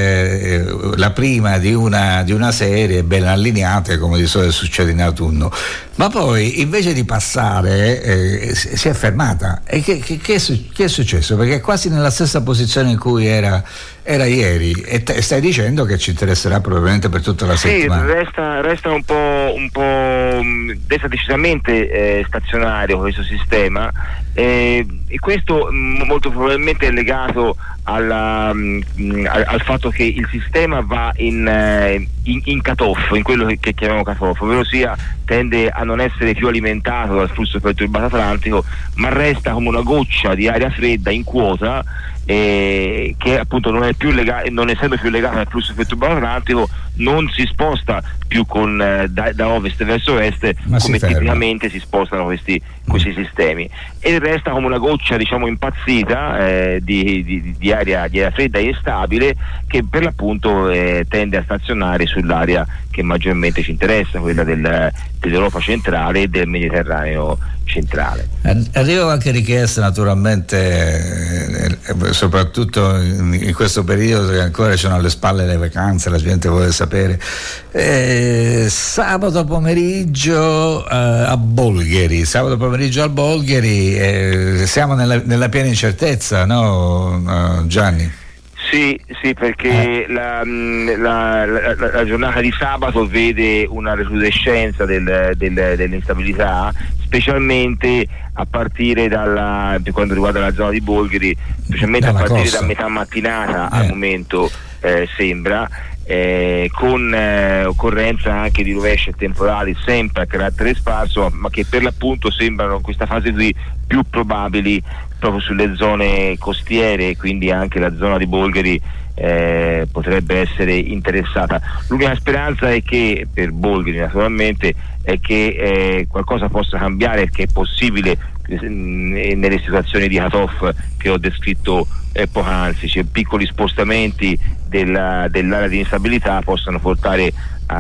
[SPEAKER 3] eh, la prima di una, di una serie ben allineate, come di solito succede in autunno, ma poi invece di passare eh, si è fermata. E che, che, che, è, che è successo? Perché è quasi nella stessa posizione in cui era, era ieri, e te, stai dicendo che ci interesserà probabilmente per tutta la
[SPEAKER 14] sì,
[SPEAKER 3] settimana.
[SPEAKER 14] Resta, resta un po', un po' resta decisamente eh, stazionario questo sistema, eh, e questo mh, molto probabilmente è legato alla, mh, al, al fatto che il sistema va in, eh, in, in cut-off, in quello che, che chiamiamo cut-off, ovvero sia tende a non essere più alimentato dal flusso perturbato atlantico, ma resta come una goccia di aria fredda in quota, eh, che appunto non è più lega- non essendo più legata al flusso perturbato atlantico, non si sposta più con, eh, da, da ovest verso est, ma come si tipicamente si spostano questi, questi sistemi, e resta come una goccia, diciamo, impazzita eh, di, di, di, aria, di aria fredda e instabile, che per l'appunto eh, tende a stazionare sull'area che maggiormente ci interessa, quella del, dell'Europa centrale e del Mediterraneo centrale.
[SPEAKER 3] Arrivano anche richieste naturalmente, eh, soprattutto in, in questo periodo che ancora sono alle spalle le vacanze, la gente vuole sapere. Eh, sabato pomeriggio eh, a Bolgheri, sabato pomeriggio a Bolgheri, eh, siamo nella, nella piena incertezza, no, uh, Gianni?
[SPEAKER 14] Sì, sì, perché eh. la, la, la, la giornata di sabato vede una recrudescenza del, del, dell'instabilità, specialmente a partire dalla, per quanto riguarda la zona di Bolgheri, specialmente Dalla a partire costa. da metà mattinata eh. al momento eh, sembra, eh, con eh, occorrenza anche di rovesci e temporali sempre a carattere sparso, ma che per l'appunto sembrano in questa fase qui più probabili proprio sulle zone costiere, quindi anche la zona di Bolgheri eh, potrebbe essere interessata. L'unica speranza è che, per Bolgheri naturalmente, è che eh, qualcosa possa cambiare, che è possibile eh, nelle situazioni di cut-off che ho descritto eh, poc'anzi, cioè piccoli spostamenti della, dell'area di instabilità possono portare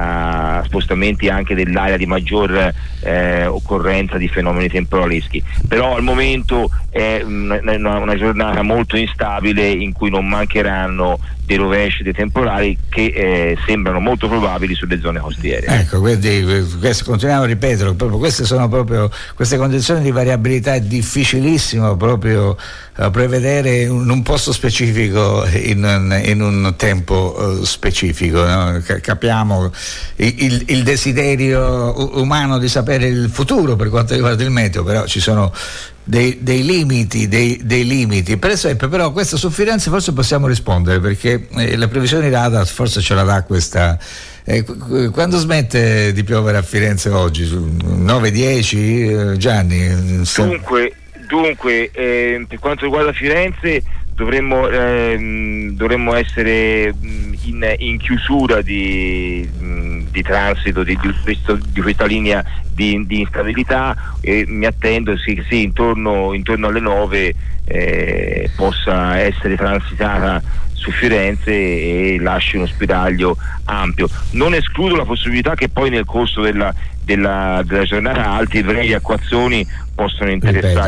[SPEAKER 14] a spostamenti anche dell'area di maggior eh, occorrenza di fenomeni temporaleschi. Però al momento è una, una giornata molto instabile, in cui non mancheranno dei rovesci, dei temporali che eh, sembrano molto probabili sulle zone costiere.
[SPEAKER 3] Ecco, quindi questo, continuiamo a ripeterlo, proprio queste sono proprio queste condizioni di variabilità. È difficilissimo proprio uh, prevedere un, un posto specifico in, in un tempo uh, specifico, no? Capiamo il, il, il desiderio umano di sapere il futuro per quanto riguarda il meteo, però ci sono Dei, dei limiti, dei, dei limiti. Per esempio, però, questo su Firenze forse possiamo rispondere, perché eh, la previsione radar forse ce la dà questa. Eh, quando smette di piovere a Firenze oggi? nove dieci, eh, Gianni?
[SPEAKER 14] Dunque, dunque eh, per quanto riguarda Firenze dovremmo, eh, dovremmo essere in, in chiusura di, di transito di, di, questo, di questa linea di, di instabilità, e mi attendo sì, sì, intorno, intorno alle nove eh, possa essere transitata su Firenze e lasci uno spiraglio ampio. Non escludo la possibilità che poi nel corso della, della, della giornata altri brevi acquazzoni possono interessare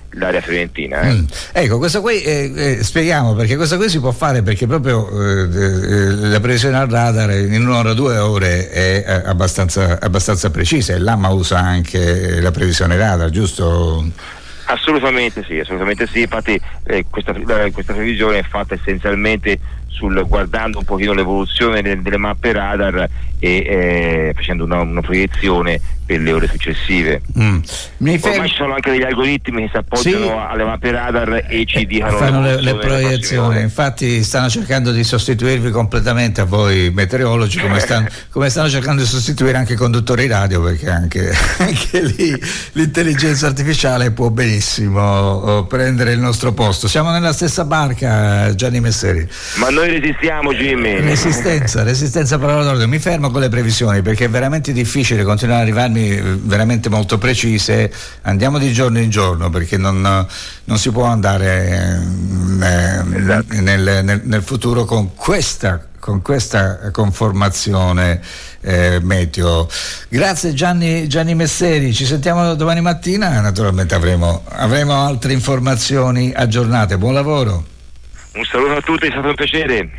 [SPEAKER 14] l'area fiorentina. Eh.
[SPEAKER 3] Mm. Ecco, questo qui eh, eh, spieghiamo perché questo qui si può fare perché proprio eh, eh, la previsione al radar in un'ora, due ore è eh, abbastanza, abbastanza precisa, e l'A M A usa anche la previsione radar, giusto?
[SPEAKER 14] Assolutamente sì, assolutamente sì, infatti eh, questa, eh, questa previsione è fatta essenzialmente sul, guardando un pochino l'evoluzione delle, delle mappe radar e eh, facendo una, una proiezione per le ore successive.
[SPEAKER 3] Mm. Mi fer-
[SPEAKER 14] Ormai ci sono anche degli algoritmi che si appoggiano sì. alle mappe radar e ci dicono
[SPEAKER 3] fanno le, le proiezioni. Infatti stanno cercando di sostituirvi completamente a voi meteorologi, come stanno, come stanno cercando di sostituire anche i conduttori radio, perché anche, anche lì l'intelligenza artificiale può benissimo prendere il nostro posto. Siamo nella stessa barca, Gianni Messeri.
[SPEAKER 14] Ma noi resistiamo, Jimmy.
[SPEAKER 3] Resistenza, resistenza parola d'ordine. Mi fermo con le previsioni perché è veramente difficile continuare ad arrivarmi veramente molto precise. Andiamo di giorno in giorno perché non, non si può andare eh, esatto. nel, nel, nel futuro con questa con questa conformazione eh, meteo. Grazie Gianni, Gianni Messeri, ci sentiamo domani mattina, naturalmente avremo, avremo altre informazioni aggiornate. Buon lavoro.
[SPEAKER 14] Un saluto a tutti, è stato un piacere.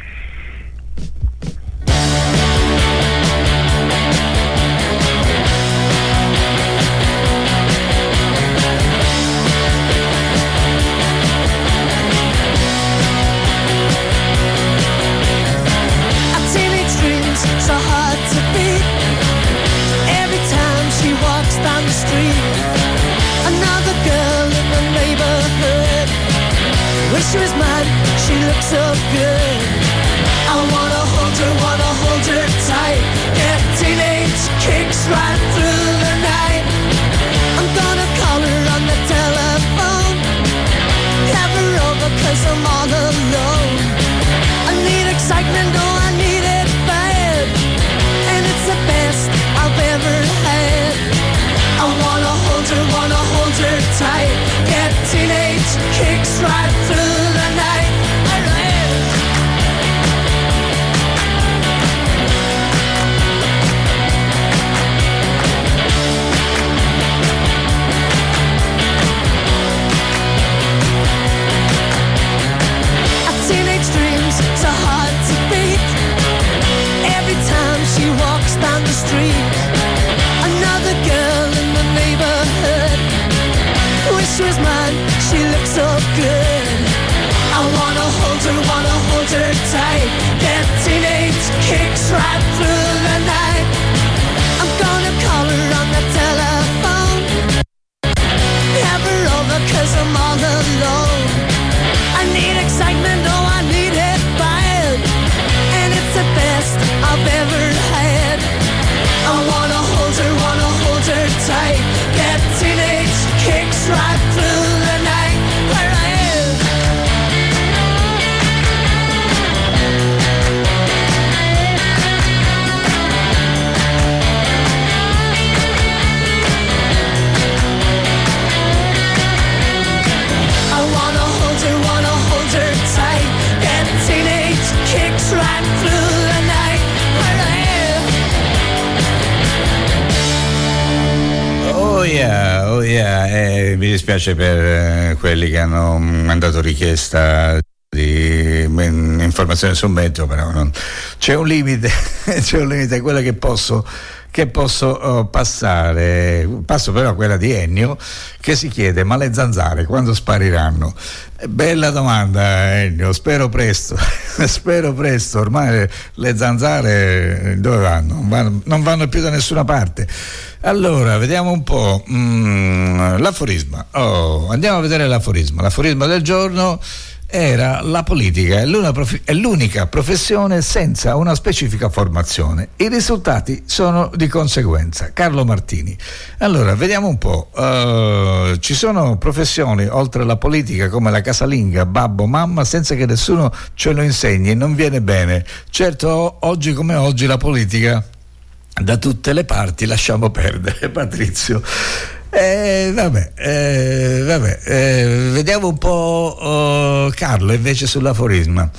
[SPEAKER 15] So hard to beat. Every time she walks down the street, another girl in the neighborhood. Wish she was mine, she looks so good. I wanna hold her, wanna hold her tight. Get teenage kicks right through the night. I'm gonna call her on the telephone, have her over 'cause I'm all alone. I need excitement, oh I need it bad, and it's the best I've ever had. I wanna hold her, wanna hold her tight. Get teenage kicks right through the night. A teenage dreams so hard to beat. Every time she walks down the street, another girl in the neighborhood. Wish she was mine, she looks so good. I wanna hold her, wanna hold her tight. Get teenage kicks right through the night. I'm gonna call her on the telephone, have her over 'cause I'm all alone. I need excitement, oh I need it bad, and it's the best I've ever had. I wanna hold her, wanna hold her tight. Get teenage kicks right through the night. Where I am. I wanna hold her, wanna hold her tight. Get teenage kicks right through the night. Where I am.
[SPEAKER 3] Oh yeah, oh yeah, eh, mi dispiace per eh, quelli che hanno mandato richiesta di mm, informazioni sul meteo, però non, c'è un limite, c'è un limite a quello che posso che posso oh, passare. Passo però a quella di Ennio, che si chiede: ma le zanzare quando spariranno? Bella domanda, Ennio, spero presto. Spero presto. Ormai le zanzare dove vanno? Non vanno, non vanno più da nessuna parte. Allora, vediamo un po'. Mm, l'aforisma. Oh, andiamo a vedere l'aforisma. L'aforisma del giorno era: la politica è, prof- è l'unica professione senza una specifica formazione. I risultati sono di conseguenza. Carlo Martini. Allora, vediamo un po'. Uh, ci sono professioni oltre alla politica come la casalinga, babbo, mamma, senza che nessuno ce lo insegni, non viene bene. Certo, oggi come oggi la politica da tutte le parti, lasciamo perdere. Patrizio. Eh, vabbè, eh, vabbè eh, vediamo un po' oh, Carlo invece sull'aforisma.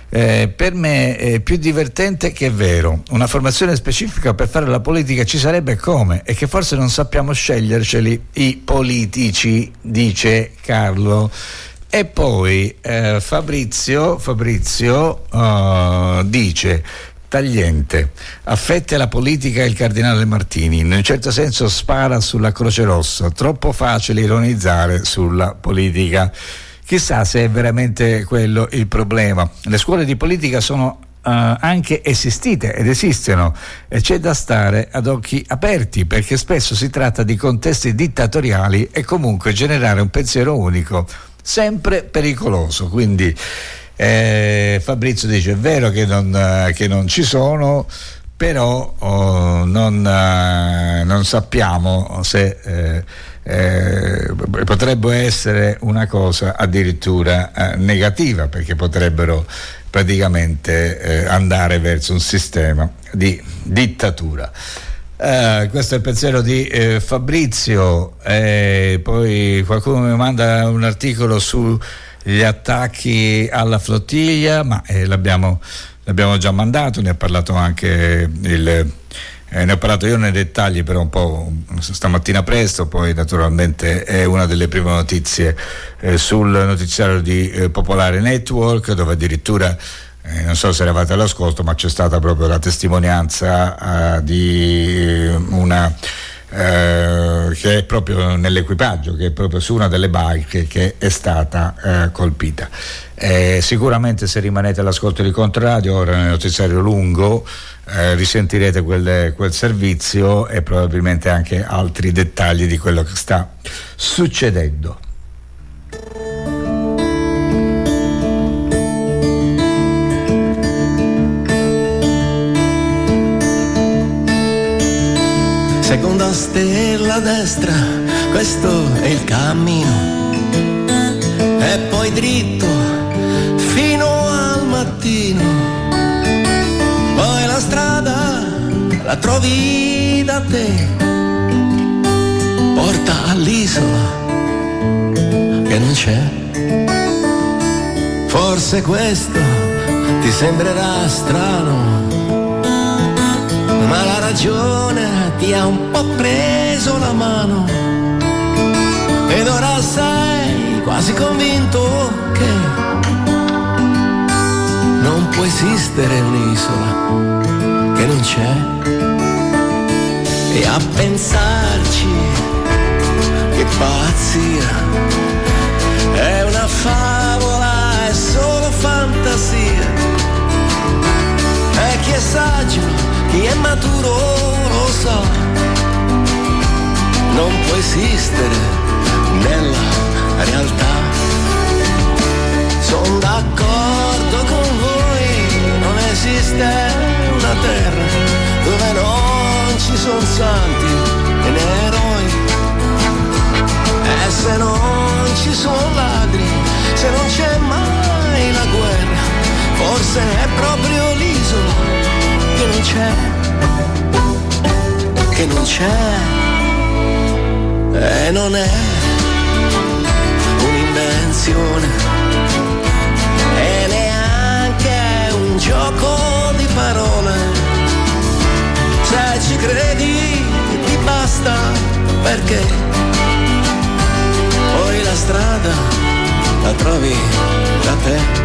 [SPEAKER 3] Eh, per me è più divertente che è vero. Una formazione specifica per fare la politica ci sarebbe, come, e che forse non sappiamo sceglierceli i politici, dice Carlo. E poi eh, Fabrizio, Fabrizio uh, dice: tagliente, affette la politica il cardinale Martini, in un certo senso spara sulla Croce Rossa, troppo facile ironizzare sulla politica. Chissà se è veramente quello il problema. Le scuole di politica sono uh, anche esistite ed esistono, e c'è da stare ad occhi aperti, perché spesso si tratta di contesti dittatoriali e comunque generare un pensiero unico, sempre pericoloso. Quindi eh, Fabrizio dice: è vero che non, che non ci sono, però oh, non, uh, non sappiamo se eh, eh, potrebbe essere una cosa addirittura eh, negativa, perché potrebbero praticamente eh, andare verso un sistema di dittatura. Uh, questo è il pensiero di eh, Fabrizio. Eh, poi qualcuno mi manda un articolo sugli attacchi alla flottiglia, ma eh, l'abbiamo, l'abbiamo già mandato, ne ha parlato anche il eh, ne ho parlato io nei dettagli, però un po' stamattina presto. Poi naturalmente è una delle prime notizie eh, sul notiziario di eh, Popolare Network, dove addirittura Eh, non so se eravate all'ascolto, ma c'è stata proprio la testimonianza uh, di una uh, che è proprio nell'equipaggio, che è proprio su una delle barche che è stata uh, colpita. Eh, sicuramente, se rimanete all'ascolto di Controradio, ora nel notiziario lungo eh, risentirete quel, quel servizio e probabilmente anche altri dettagli di quello che sta succedendo.
[SPEAKER 16] Seconda stella a destra, questo è il cammino, e poi dritto fino al mattino. Poi la strada la trovi da te, porta all'isola che non c'è. Forse questo ti sembrerà strano, ma la ragione ti ha un po' preso la mano, ed ora sei quasi convinto che non può esistere un'isola che non c'è. E a pensarci, che pazzia, è una favola, è solo fantasia. E chi è saggio, chi è maturo lo sa, non può esistere nella realtà. Sono d'accordo con voi, non esiste una terra dove non ci sono santi e né eroi. E se non ci sono ladri, se non c'è mai la guerra, forse è proprio l'isola che non c'è, che non c'è, e non è un'invenzione e neanche un gioco di parole. Se ci credi ti basta, perché poi la strada la trovi da te.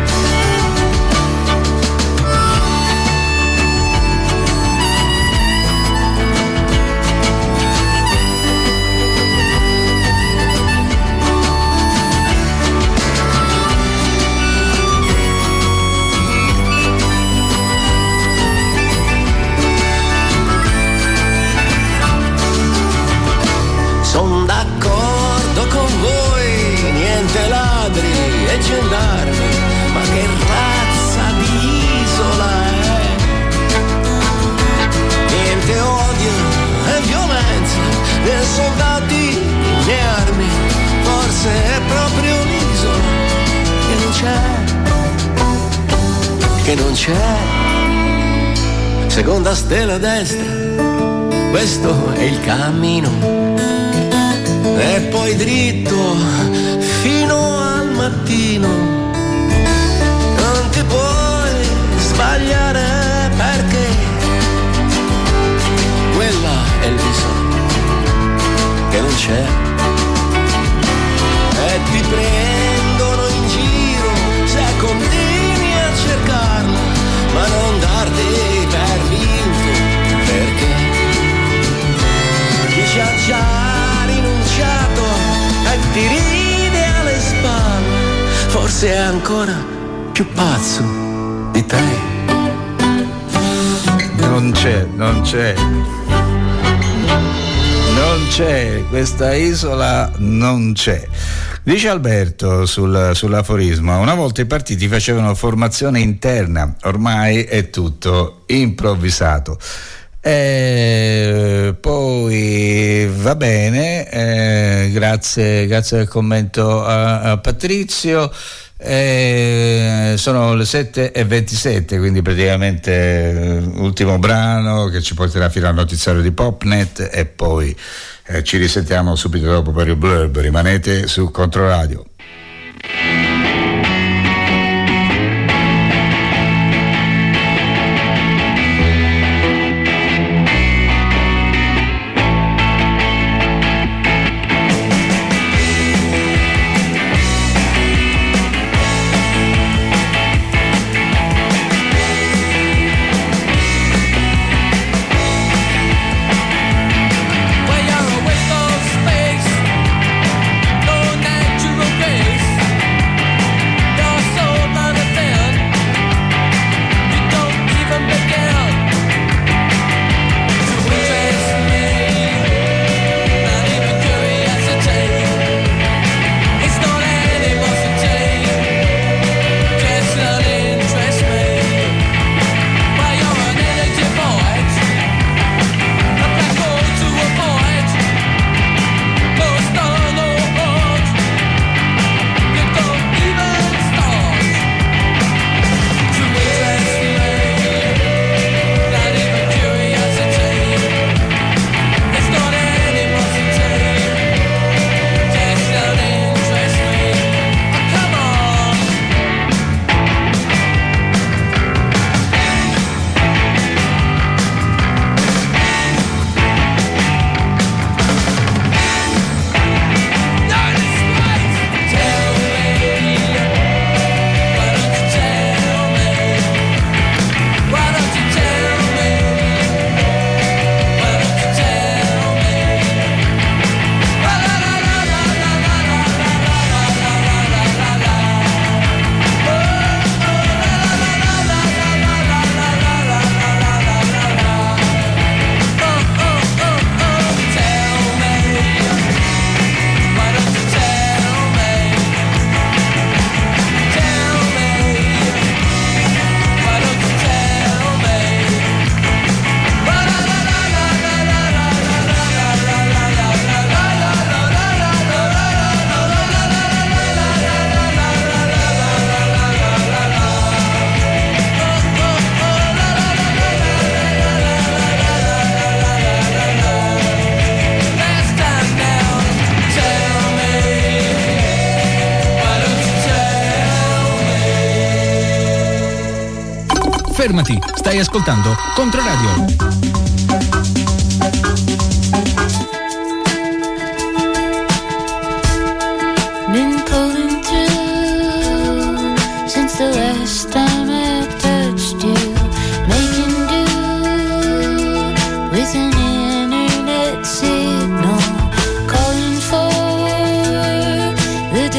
[SPEAKER 16] Sono d'accordo con voi, niente ladri e gendarmi, ma che razza di isola è? Niente odio e violenza, né soldati né armi, forse è proprio l'isola che non c'è, che non c'è. Seconda stella a destra, questo è il cammino, e poi dritto fino al mattino. Non ti puoi sbagliare perché quella è l'isola che non c'è e ti prendono in giro se continui a cercarla, ma non darti per vinto perché chi ci ha già rinunciato e ti ride alle spalle forse è ancora più pazzo di te.
[SPEAKER 3] Non c'è, non c'è, non c'è, questa isola non c'è. Dice Alberto sul, sull'aforismo: una volta i partiti facevano formazione interna, ormai è tutto improvvisato. E poi va bene, eh, grazie, grazie del commento a, a Patrizio. Eh, sono le sette e ventisette, quindi praticamente eh, ultimo brano che ci porterà fino al notiziario di Popnet e poi eh, ci risentiamo subito dopo per il Blurb. Rimanete su Controradio.
[SPEAKER 2] Fermati, stai ascoltando Controradio.